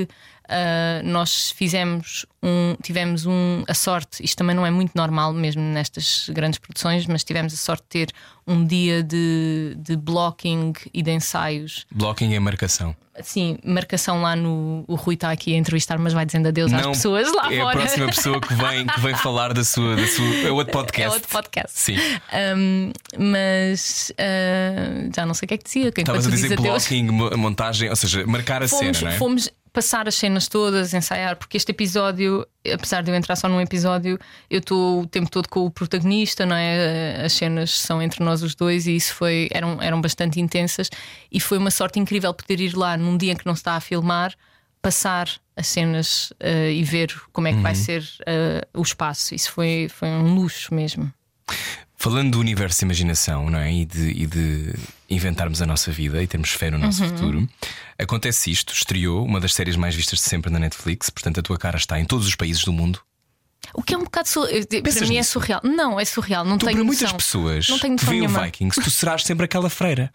Uh, nós fizemos um, tivemos um, a sorte, isto também não é muito normal mesmo nestas grandes produções, mas tivemos a sorte de ter um dia de, de blocking e de ensaios. Blocking é marcação. Sim, marcação lá no. O Rui está aqui a entrevistar, mas vai dizendo adeus não, às pessoas lá é fora. É a próxima pessoa que vem, que vem falar da sua, da sua. É outro podcast. É outro podcast. Sim. Um, mas uh, já não sei o que é que dizia. Estavas a dizer blocking, montagem, ou seja, marcar a fomos, cena, não é? Fomos passar as cenas todas, ensaiar, porque este episódio, apesar de eu entrar só num episódio, eu estou o tempo todo com o protagonista, não é? As cenas são entre nós os dois e isso foi, eram, eram bastante intensas e foi uma sorte incrível poder ir lá num dia em que não se está a filmar, passar as cenas uh, e ver como é que uhum. vai ser uh, o espaço. Isso foi, foi um luxo mesmo. Falando do universo de imaginação, não é? E de, e de inventarmos a nossa vida e termos fé no nosso uhum. futuro, acontece isto: estreou uma das séries mais vistas de sempre na Netflix, portanto a tua cara está em todos os países do mundo. O que é um bocado sur... Para Pensas mim é nisso? surreal. Não, é surreal. Não tu, tenho para noção. muitas pessoas não tenho que veem o nenhuma. Vikings, tu serás sempre aquela freira.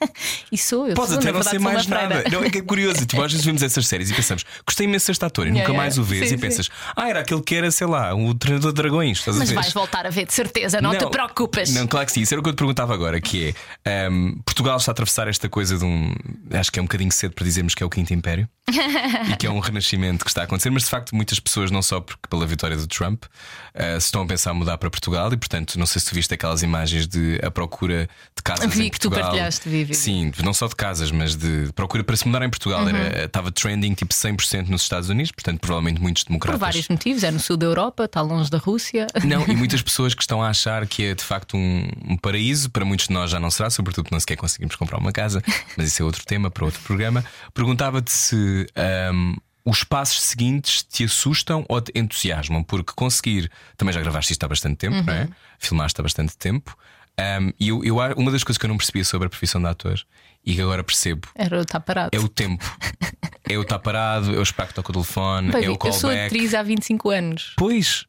E sou eu. Pode sou, até na não verdade, ser mais nada. nada. Não, é que é curioso. Tipo, às vezes vemos essas séries e pensamos, gostei imenso deste ator e Yeah, nunca yeah. mais o vês Sim, e pensas, ah, era aquele que era, sei lá, o treinador de dragões. Estás Mas a ver? vais voltar a ver, de certeza, não, Não, te preocupes. Não, claro que sim. Isso era o que eu te perguntava agora, que é um, Portugal está a atravessar esta coisa de um. Acho que é um bocadinho cedo para dizermos que é o Quinto Império e que é um renascimento que está a acontecer, mas de facto muitas pessoas, não só porque pela vitória do Trump, uh, se estão a pensar em mudar para Portugal e, portanto, não sei se tu viste aquelas imagens de a procura de casas Vi em que tu Portugal. partilhaste, vi, vi. Sim, não só de casas, mas de procura para se mudar em Portugal. Uhum. Era, estava trending tipo cem por cento nos Estados Unidos, portanto, provavelmente muitos democratas. Por vários motivos, é no sul da Europa, está longe da Rússia. Não, e muitas pessoas que estão a achar que é de facto um, um paraíso. Para muitos de nós já não será, sobretudo porque não sequer conseguimos comprar uma casa, mas isso é outro tema para outro programa. Perguntava-te se um, os passos seguintes te assustam ou te entusiasmam, porque conseguir. Também já gravaste isto há bastante tempo, uhum. não é? Filmaste há bastante tempo. Um, e eu, eu, uma das coisas que eu não percebia sobre a profissão de ator e que agora percebo era o estar parado. É o tempo. É o estar parado, é o espectro que toca o telefone, Pai, é o callback. Eu sou atriz há vinte e cinco anos. Pois.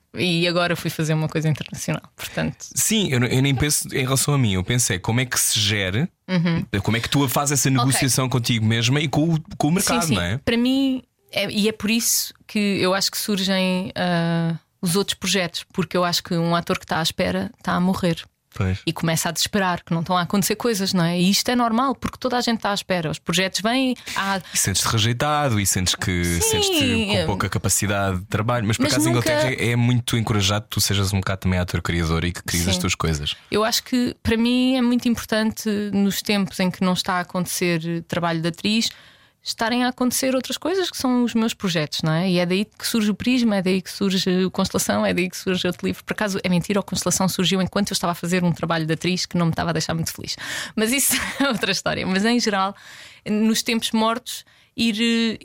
E agora fui fazer uma coisa internacional, portanto. Sim, eu, eu nem penso em relação a mim. Eu pensei como é que se gere, uhum. como é que tu fazes essa negociação okay. contigo mesma e com o, com o mercado, sim, sim. não é? Para mim, é, e é por isso que eu acho que surgem uh, os outros projetos, porque eu acho que um ator que está à espera está a morrer. Pois. E começa a desesperar que não estão a acontecer coisas, não é? E isto é normal, porque toda a gente está à espera. Os projetos vêm. Há... E sentes-te rejeitado e sentes que Sim. sentes-te com pouca capacidade de trabalho. Mas por Mas acaso, nunca... em Inglaterra é muito encorajado que tu sejas um bocado também ator criador e que cries Sim. as tuas coisas. Eu acho que para mim é muito importante, nos tempos em que não está a acontecer trabalho de atriz, estarem a acontecer outras coisas que são os meus projetos, não é? E é daí que surge o Prisma, é daí que surge o Constelação, é daí que surge outro livro. Por acaso é mentira, o Constelação surgiu enquanto eu estava a fazer um trabalho de atriz que não me estava a deixar muito feliz. Mas isso é outra história. Mas em geral, nos tempos mortos, ir,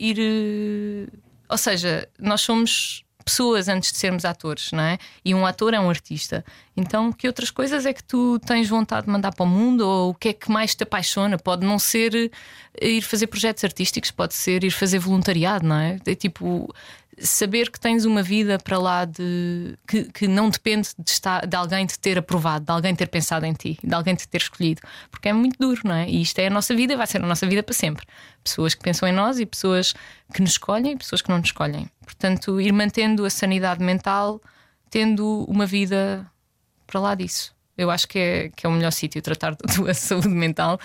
ir. Ou seja, nós somos pessoas antes de sermos atores, não é? E um ator é um artista. Então, que outras coisas é que tu tens vontade de mandar para o mundo? Ou o que é que mais te apaixona? Pode não ser ir fazer projetos artísticos, pode ser ir fazer voluntariado, não é? É tipo saber que tens uma vida para lá de que, que não depende de, estar, de alguém te ter aprovado, de alguém ter pensado em ti, de alguém te ter escolhido, porque é muito duro, não é? E isto é a nossa vida e vai ser a nossa vida para sempre. Pessoas que pensam em nós e pessoas que nos escolhem e pessoas que não nos escolhem. Portanto, ir mantendo a sanidade mental, tendo uma vida para lá disso. Eu acho que é, que é o melhor sítio tratar da tua saúde mental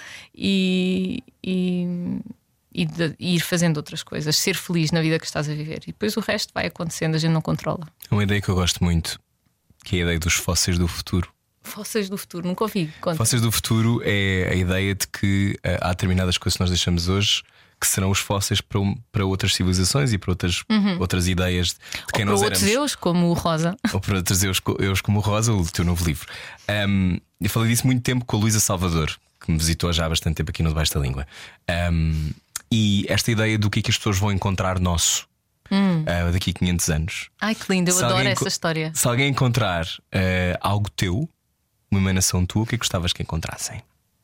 e, e, e, de, e ir fazendo outras coisas, ser feliz na vida que estás a viver. E depois o resto vai acontecendo, a gente não controla. É uma ideia que eu gosto muito, que é a ideia dos fósseis do futuro. Fósseis do futuro, nunca ouvi. Conta. Fósseis do futuro é a ideia de que uh, há determinadas coisas que nós deixamos hoje que serão os fósseis para, um, para outras civilizações e para outras, uhum. outras ideias de quem ou nós para éramos. Outros eus, como o Rosa. Ou para outros eus, eus como o Rosa, o teu novo livro. Um, eu falei disso muito tempo com a Luísa Salvador, que me visitou já há bastante tempo aqui no Debaixo da Língua. Um, e esta ideia do que é que as pessoas vão encontrar nosso hum. uh, daqui a quinhentos anos. Ai, que lindo, eu se adoro alguém, essa história. Se alguém encontrar uh, algo teu, uma emanação tua, o que é que gostavas que encontrassem?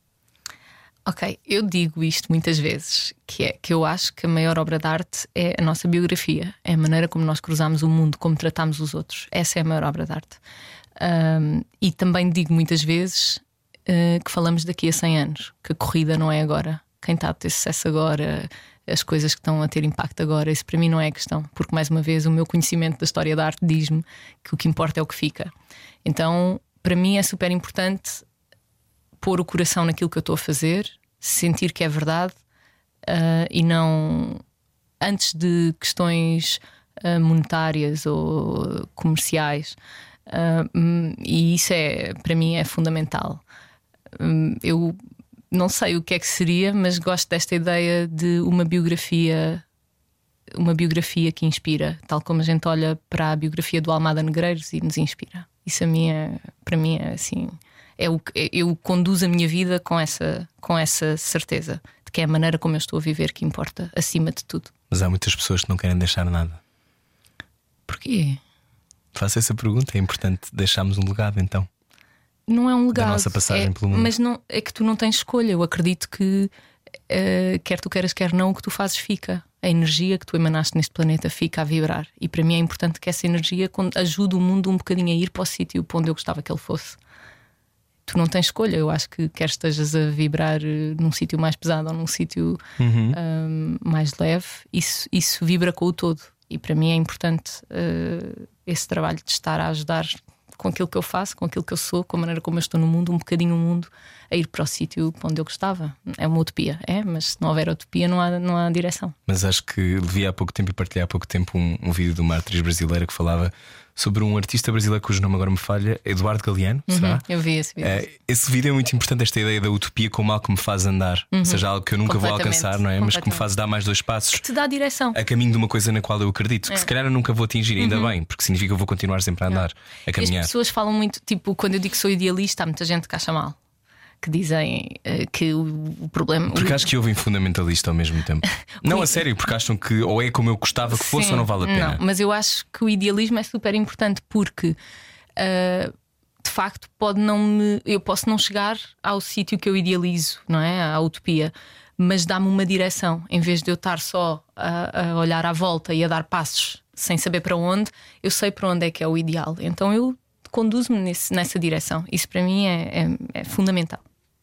Ok, eu digo isto muitas vezes, que é que eu acho que a maior obra de arte é a nossa biografia, é a maneira como nós cruzamos o mundo, como tratamos os outros. Essa é a maior obra de arte. Um, e também digo muitas vezes uh, que falamos daqui a cem anos, que a corrida não é agora, quem está a ter sucesso agora, as coisas que estão a ter impacto agora. Isso para mim não é a questão, porque mais uma vez o meu conhecimento da história da arte diz-me que o que importa é o que fica. Então para mim é super importante pôr o coração naquilo que eu estou a fazer, sentir que é verdade, uh, e não antes de questões uh, monetárias ou comerciais. Uh, e isso é, para mim, é fundamental. Uh, eu não sei o que é que seria, mas gosto desta ideia de uma biografia, uma biografia que inspira, tal como a gente olha para a biografia do Almada Negreiros e nos inspira. Isso a mim é, para mim é assim, é o que eu conduzo a minha vida com essa, com essa certeza de que é a maneira como eu estou a viver que importa acima de tudo. Mas há muitas pessoas que não querem deixar nada. Porquê? Faço essa pergunta. É importante deixarmos um legado, então. Não é um legado, da nossa passagem é, pelo mundo. mas não, é que tu não tens escolha. Eu acredito que uh, quer tu queiras, quer não, o que tu fazes fica. A energia que tu emanaste neste planeta fica a vibrar. E para mim é importante que essa energia ajude o mundo um bocadinho a ir para o sítio para onde eu gostava que ele fosse. Tu não tens escolha. Eu acho que quer estejas a vibrar num sítio mais pesado ou num sítio uhum. um, mais leve, isso, isso vibra com o todo. E para mim é importante uh, esse trabalho de estar a ajudar com aquilo que eu faço, com aquilo que eu sou, com a maneira como eu estou no mundo, um bocadinho o mundo, a ir para o sítio para onde eu gostava. É uma utopia, é, mas se não houver utopia não há, não há direção. Mas acho que vi há pouco tempo e partilhei há pouco tempo um, um vídeo de uma atriz brasileira que falava sobre um artista brasileiro cujo nome agora me falha, Eduardo Galeano, uhum, será? Eu vi esse vídeo. É, esse vídeo é muito importante, esta ideia da utopia como algo que me faz andar, uhum. seja algo que eu nunca vou alcançar, não é? Mas que me faz dar mais dois passos, que te dá direção a caminho de uma coisa na qual eu acredito, é. que se calhar eu nunca vou atingir, ainda uhum. bem, porque significa que eu vou continuar sempre a andar, é. a caminhar. As pessoas falam muito, tipo, quando eu digo que sou idealista, há muita gente que acha mal, que dizem uh, que o, o problema. Porque o... acho que ouvem fundamentalista ao mesmo tempo. Não, a sério, porque acham que ou é como eu gostava que fosse. Sim, ou não vale a pena. Não, mas eu acho que o idealismo é super importante porque uh, de facto pode não me. Eu posso não chegar ao sítio que eu idealizo, não é? À utopia, mas dá-me uma direção. Em vez de eu estar só a, a olhar à volta e a dar passos sem saber para onde, eu sei para onde é que é o ideal. Então eu conduzo-me nesse, nessa direção. Isso para mim é, é, é fundamental.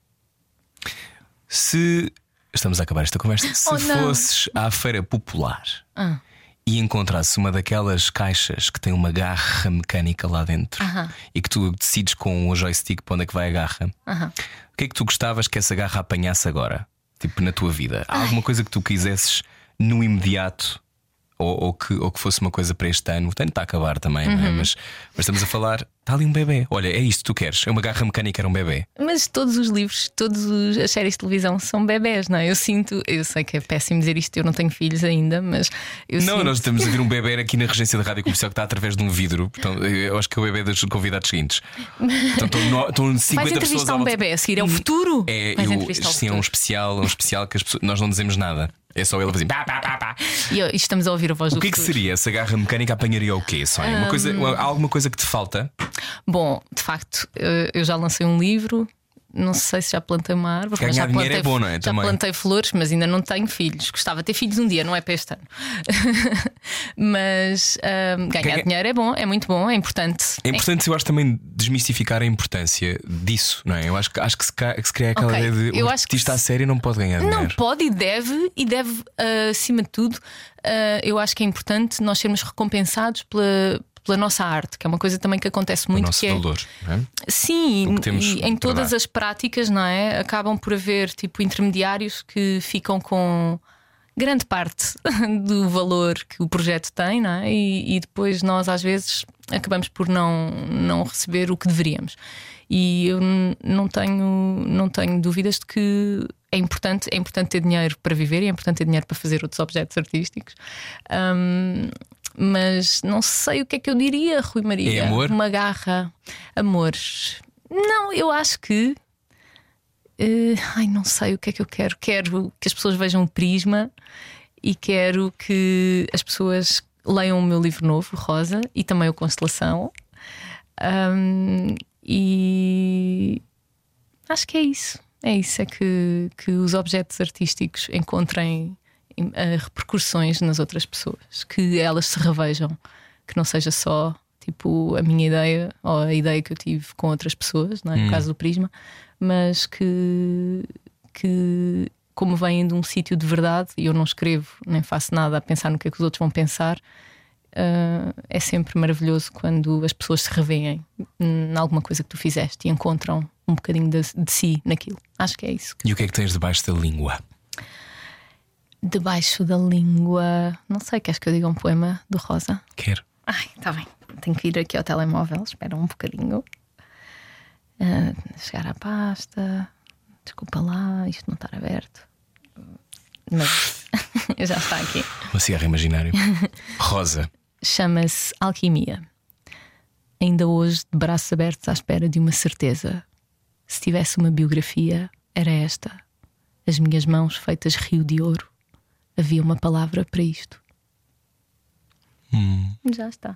Se estamos a acabar esta conversa, se oh, fosses à feira popular ah. e encontrasses uma daquelas caixas que tem uma garra mecânica lá dentro uh-huh. e que tu decides com o joystick para onde é que vai a garra, uh-huh. o que é que tu gostavas que essa garra apanhasse agora? Tipo, na tua vida, há alguma coisa que tu quisesses no imediato? Ou, ou, que, ou que fosse uma coisa para este ano. O ano está a acabar também, uhum. não é? mas, mas estamos a falar. Está ali um bebê. Olha, é isto que tu queres. É uma garra mecânica, era um bebê. Mas todos os livros, todas as séries de televisão são bebés, não é? Eu sinto, eu sei que é péssimo dizer isto, eu não tenho filhos ainda, mas eu Não, sinto... nós estamos a ver um bebê aqui na regência da Rádio Comercial que está através de um vidro. Então, eu acho que é o bebê dos convidados seguintes. Então, estão, no, estão cinquenta Vais pessoas entrevistar um bebê a seguir, é o futuro. É, Vais eu, entrevistar o sim, futuro. é um especial, um especial que as pessoas, nós não dizemos nada. É só ele a fazer pá, pá, pá, pá. E, e estamos a ouvir a voz o do que é que futuro. seria? Essa garra mecânica apanharia o quê, Sónia? Uma coisa, Um... há alguma coisa que te falta? Bom, de facto, eu já lancei um livro. Não sei se já plantei uma árvore. Ganhar mas já dinheiro plantei, é bom, não é? Já Também. plantei flores, mas ainda não tenho filhos. Gostava de ter filhos um dia, não é para este ano. Mas um, ganhar Ganha... dinheiro é bom, é muito bom, é importante. É importante, eu acho, também desmistificar a importância disso, não é? Eu acho que, acho que, se, que se cria aquela Okay, ideia de eu o acho que artista se... a sério não pode ganhar dinheiro. Não pode e deve, e deve, uh, acima de tudo, uh, eu acho que é importante nós sermos recompensados pela. Pela nossa arte, que é uma coisa também que acontece muito. O nosso que é... valor, não é? Sim, e em todas as práticas, não é? Acabam por haver tipo intermediários que ficam com grande parte do valor que o projeto tem, não é? E, e depois nós às vezes acabamos por não, não receber o que deveríamos. E eu não tenho, não tenho dúvidas de que é importante, é importante ter dinheiro para viver e é importante ter dinheiro para fazer outros objetos artísticos. Um, Mas não sei o que é que eu diria, Rui Maria. É amor? Uma garra. Amores. Não, eu acho que uh, ai, não sei o que é que eu quero. Quero que as pessoas vejam o Prisma e quero que as pessoas leiam o meu livro novo, Rosa, e também o Constelação. Um, e acho que é isso. É isso, é que, que os objetos artísticos encontrem repercussões nas outras pessoas, que elas se revejam, que não seja só tipo a minha ideia ou a ideia que eu tive com outras pessoas, não é? No hum. caso do Prisma, mas que, que como vêm de um sítio de verdade, e eu não escrevo nem faço nada a pensar no que é que os outros vão pensar, uh, é sempre maravilhoso quando as pessoas se revêem em alguma coisa que tu fizeste e encontram um bocadinho de, de si naquilo. Acho que é isso. E o que é que tens debaixo da língua? Debaixo da língua. Não sei, queres que eu diga um poema do Rosa? Quero. Ai, está bem. Tenho que ir aqui ao telemóvel. Espera um bocadinho. Uh, chegar à pasta. Desculpa lá, isto não estar aberto. Mas já está aqui. Uma cigarra imaginário. Rosa. Chama-se Alquimia. Ainda hoje, de braços abertos à espera de uma certeza. Se tivesse uma biografia, era esta. As minhas mãos feitas rio de ouro. Havia uma palavra para isto. Hum. Já está.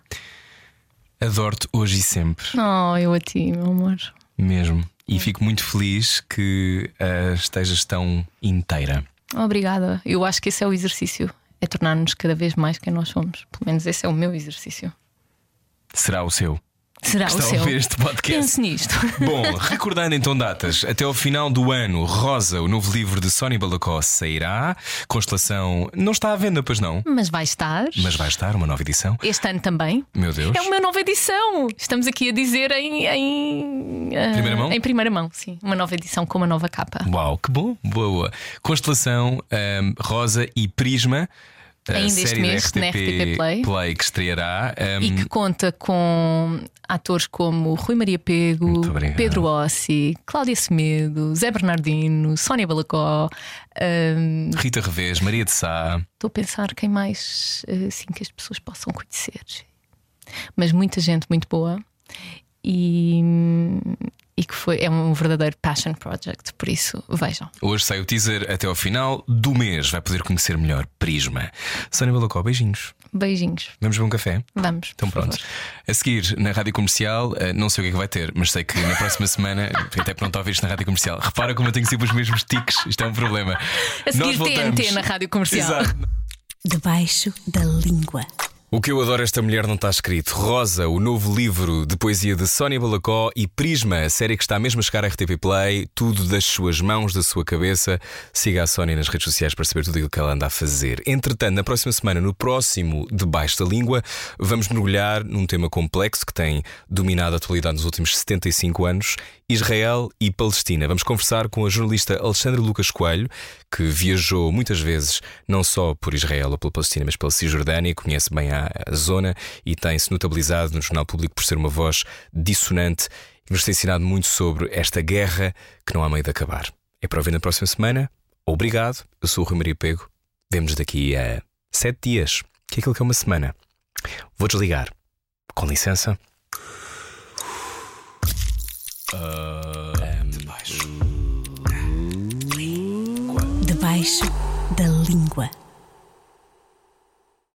Adoro-te hoje e sempre. Oh, eu a ti, meu amor. Mesmo. E fico muito feliz que uh, estejas tão inteira. Obrigada. Eu acho que esse é o exercício. É tornar-nos cada vez mais quem nós somos. Pelo menos esse é o meu exercício. Será o seu? Será que o está seu? a ouvir este podcast. Pense nisto. Bom, recordando então datas, até ao final do ano, Rosa, o novo livro de Sónia Balacó, sairá. Constelação não está à venda, pois não? Mas vai estar. Mas vai estar, uma nova edição. Este ano também. Meu Deus. É uma nova edição. Estamos aqui a dizer em, em, uh, primeira mão? Em primeira mão, sim. Uma nova edição com uma nova capa. Uau, que bom, boa, boa. Constelação, um, Rosa e Prisma. Ainda a este série mês, da na R T P, R T P Play. Play que estreará. Um, E que conta com atores como Rui Maria Pego, Muito obrigado. Pedro Ossi, Cláudia Semedo, Zé Bernardino, Sónia Balacó. um, Rita Revés, Maria de Sá. Estou a pensar quem mais assim que as pessoas possam conhecer. Mas muita gente muito boa. E, e que foi, é um verdadeiro passion project. Por isso, vejam. Hoje sai o teaser. Até ao final do mês vai poder conhecer melhor Prisma. Sónia Balacó, beijinhos. Beijinhos. Vamos beber um café? Vamos. Então por pronto. favor. A seguir, na Rádio Comercial, não sei o que é que vai ter, mas sei que na próxima semana, até porque não está a ouvir isto na Rádio Comercial. Repara como eu tenho sempre os mesmos tiques. Isto é um problema. A seguir Nós T N T voltamos. na Rádio Comercial. Exato. Debaixo da língua. O que eu adoro esta mulher não está escrito. Rosa, o novo livro de poesia de Sónia Balacó, e Prisma, a série que está mesmo a chegar à R T P Play. Tudo das suas mãos, da sua cabeça. Siga a Sónia nas redes sociais para saber tudo aquilo que ela anda a fazer. Entretanto, na próxima semana, no próximo Debaixo da Língua, vamos mergulhar num tema complexo que tem dominado a atualidade nos últimos setenta e cinco anos: Israel e Palestina. Vamos conversar com a jornalista Alexandra Lucas Coelho, que viajou muitas vezes não só por Israel ou pela Palestina, mas pela Cisjordânia, conhece bem a, a zona e tem-se notabilizado no Jornal Público por ser uma voz dissonante e nos tem ensinado muito sobre esta guerra que não há meio de acabar. É para ouvir na próxima semana. Obrigado, eu sou o Rui Maria Pego. Vemo-nos daqui a sete dias, que é aquilo que é uma semana. Vou desligar. Com licença. Debaixo da língua.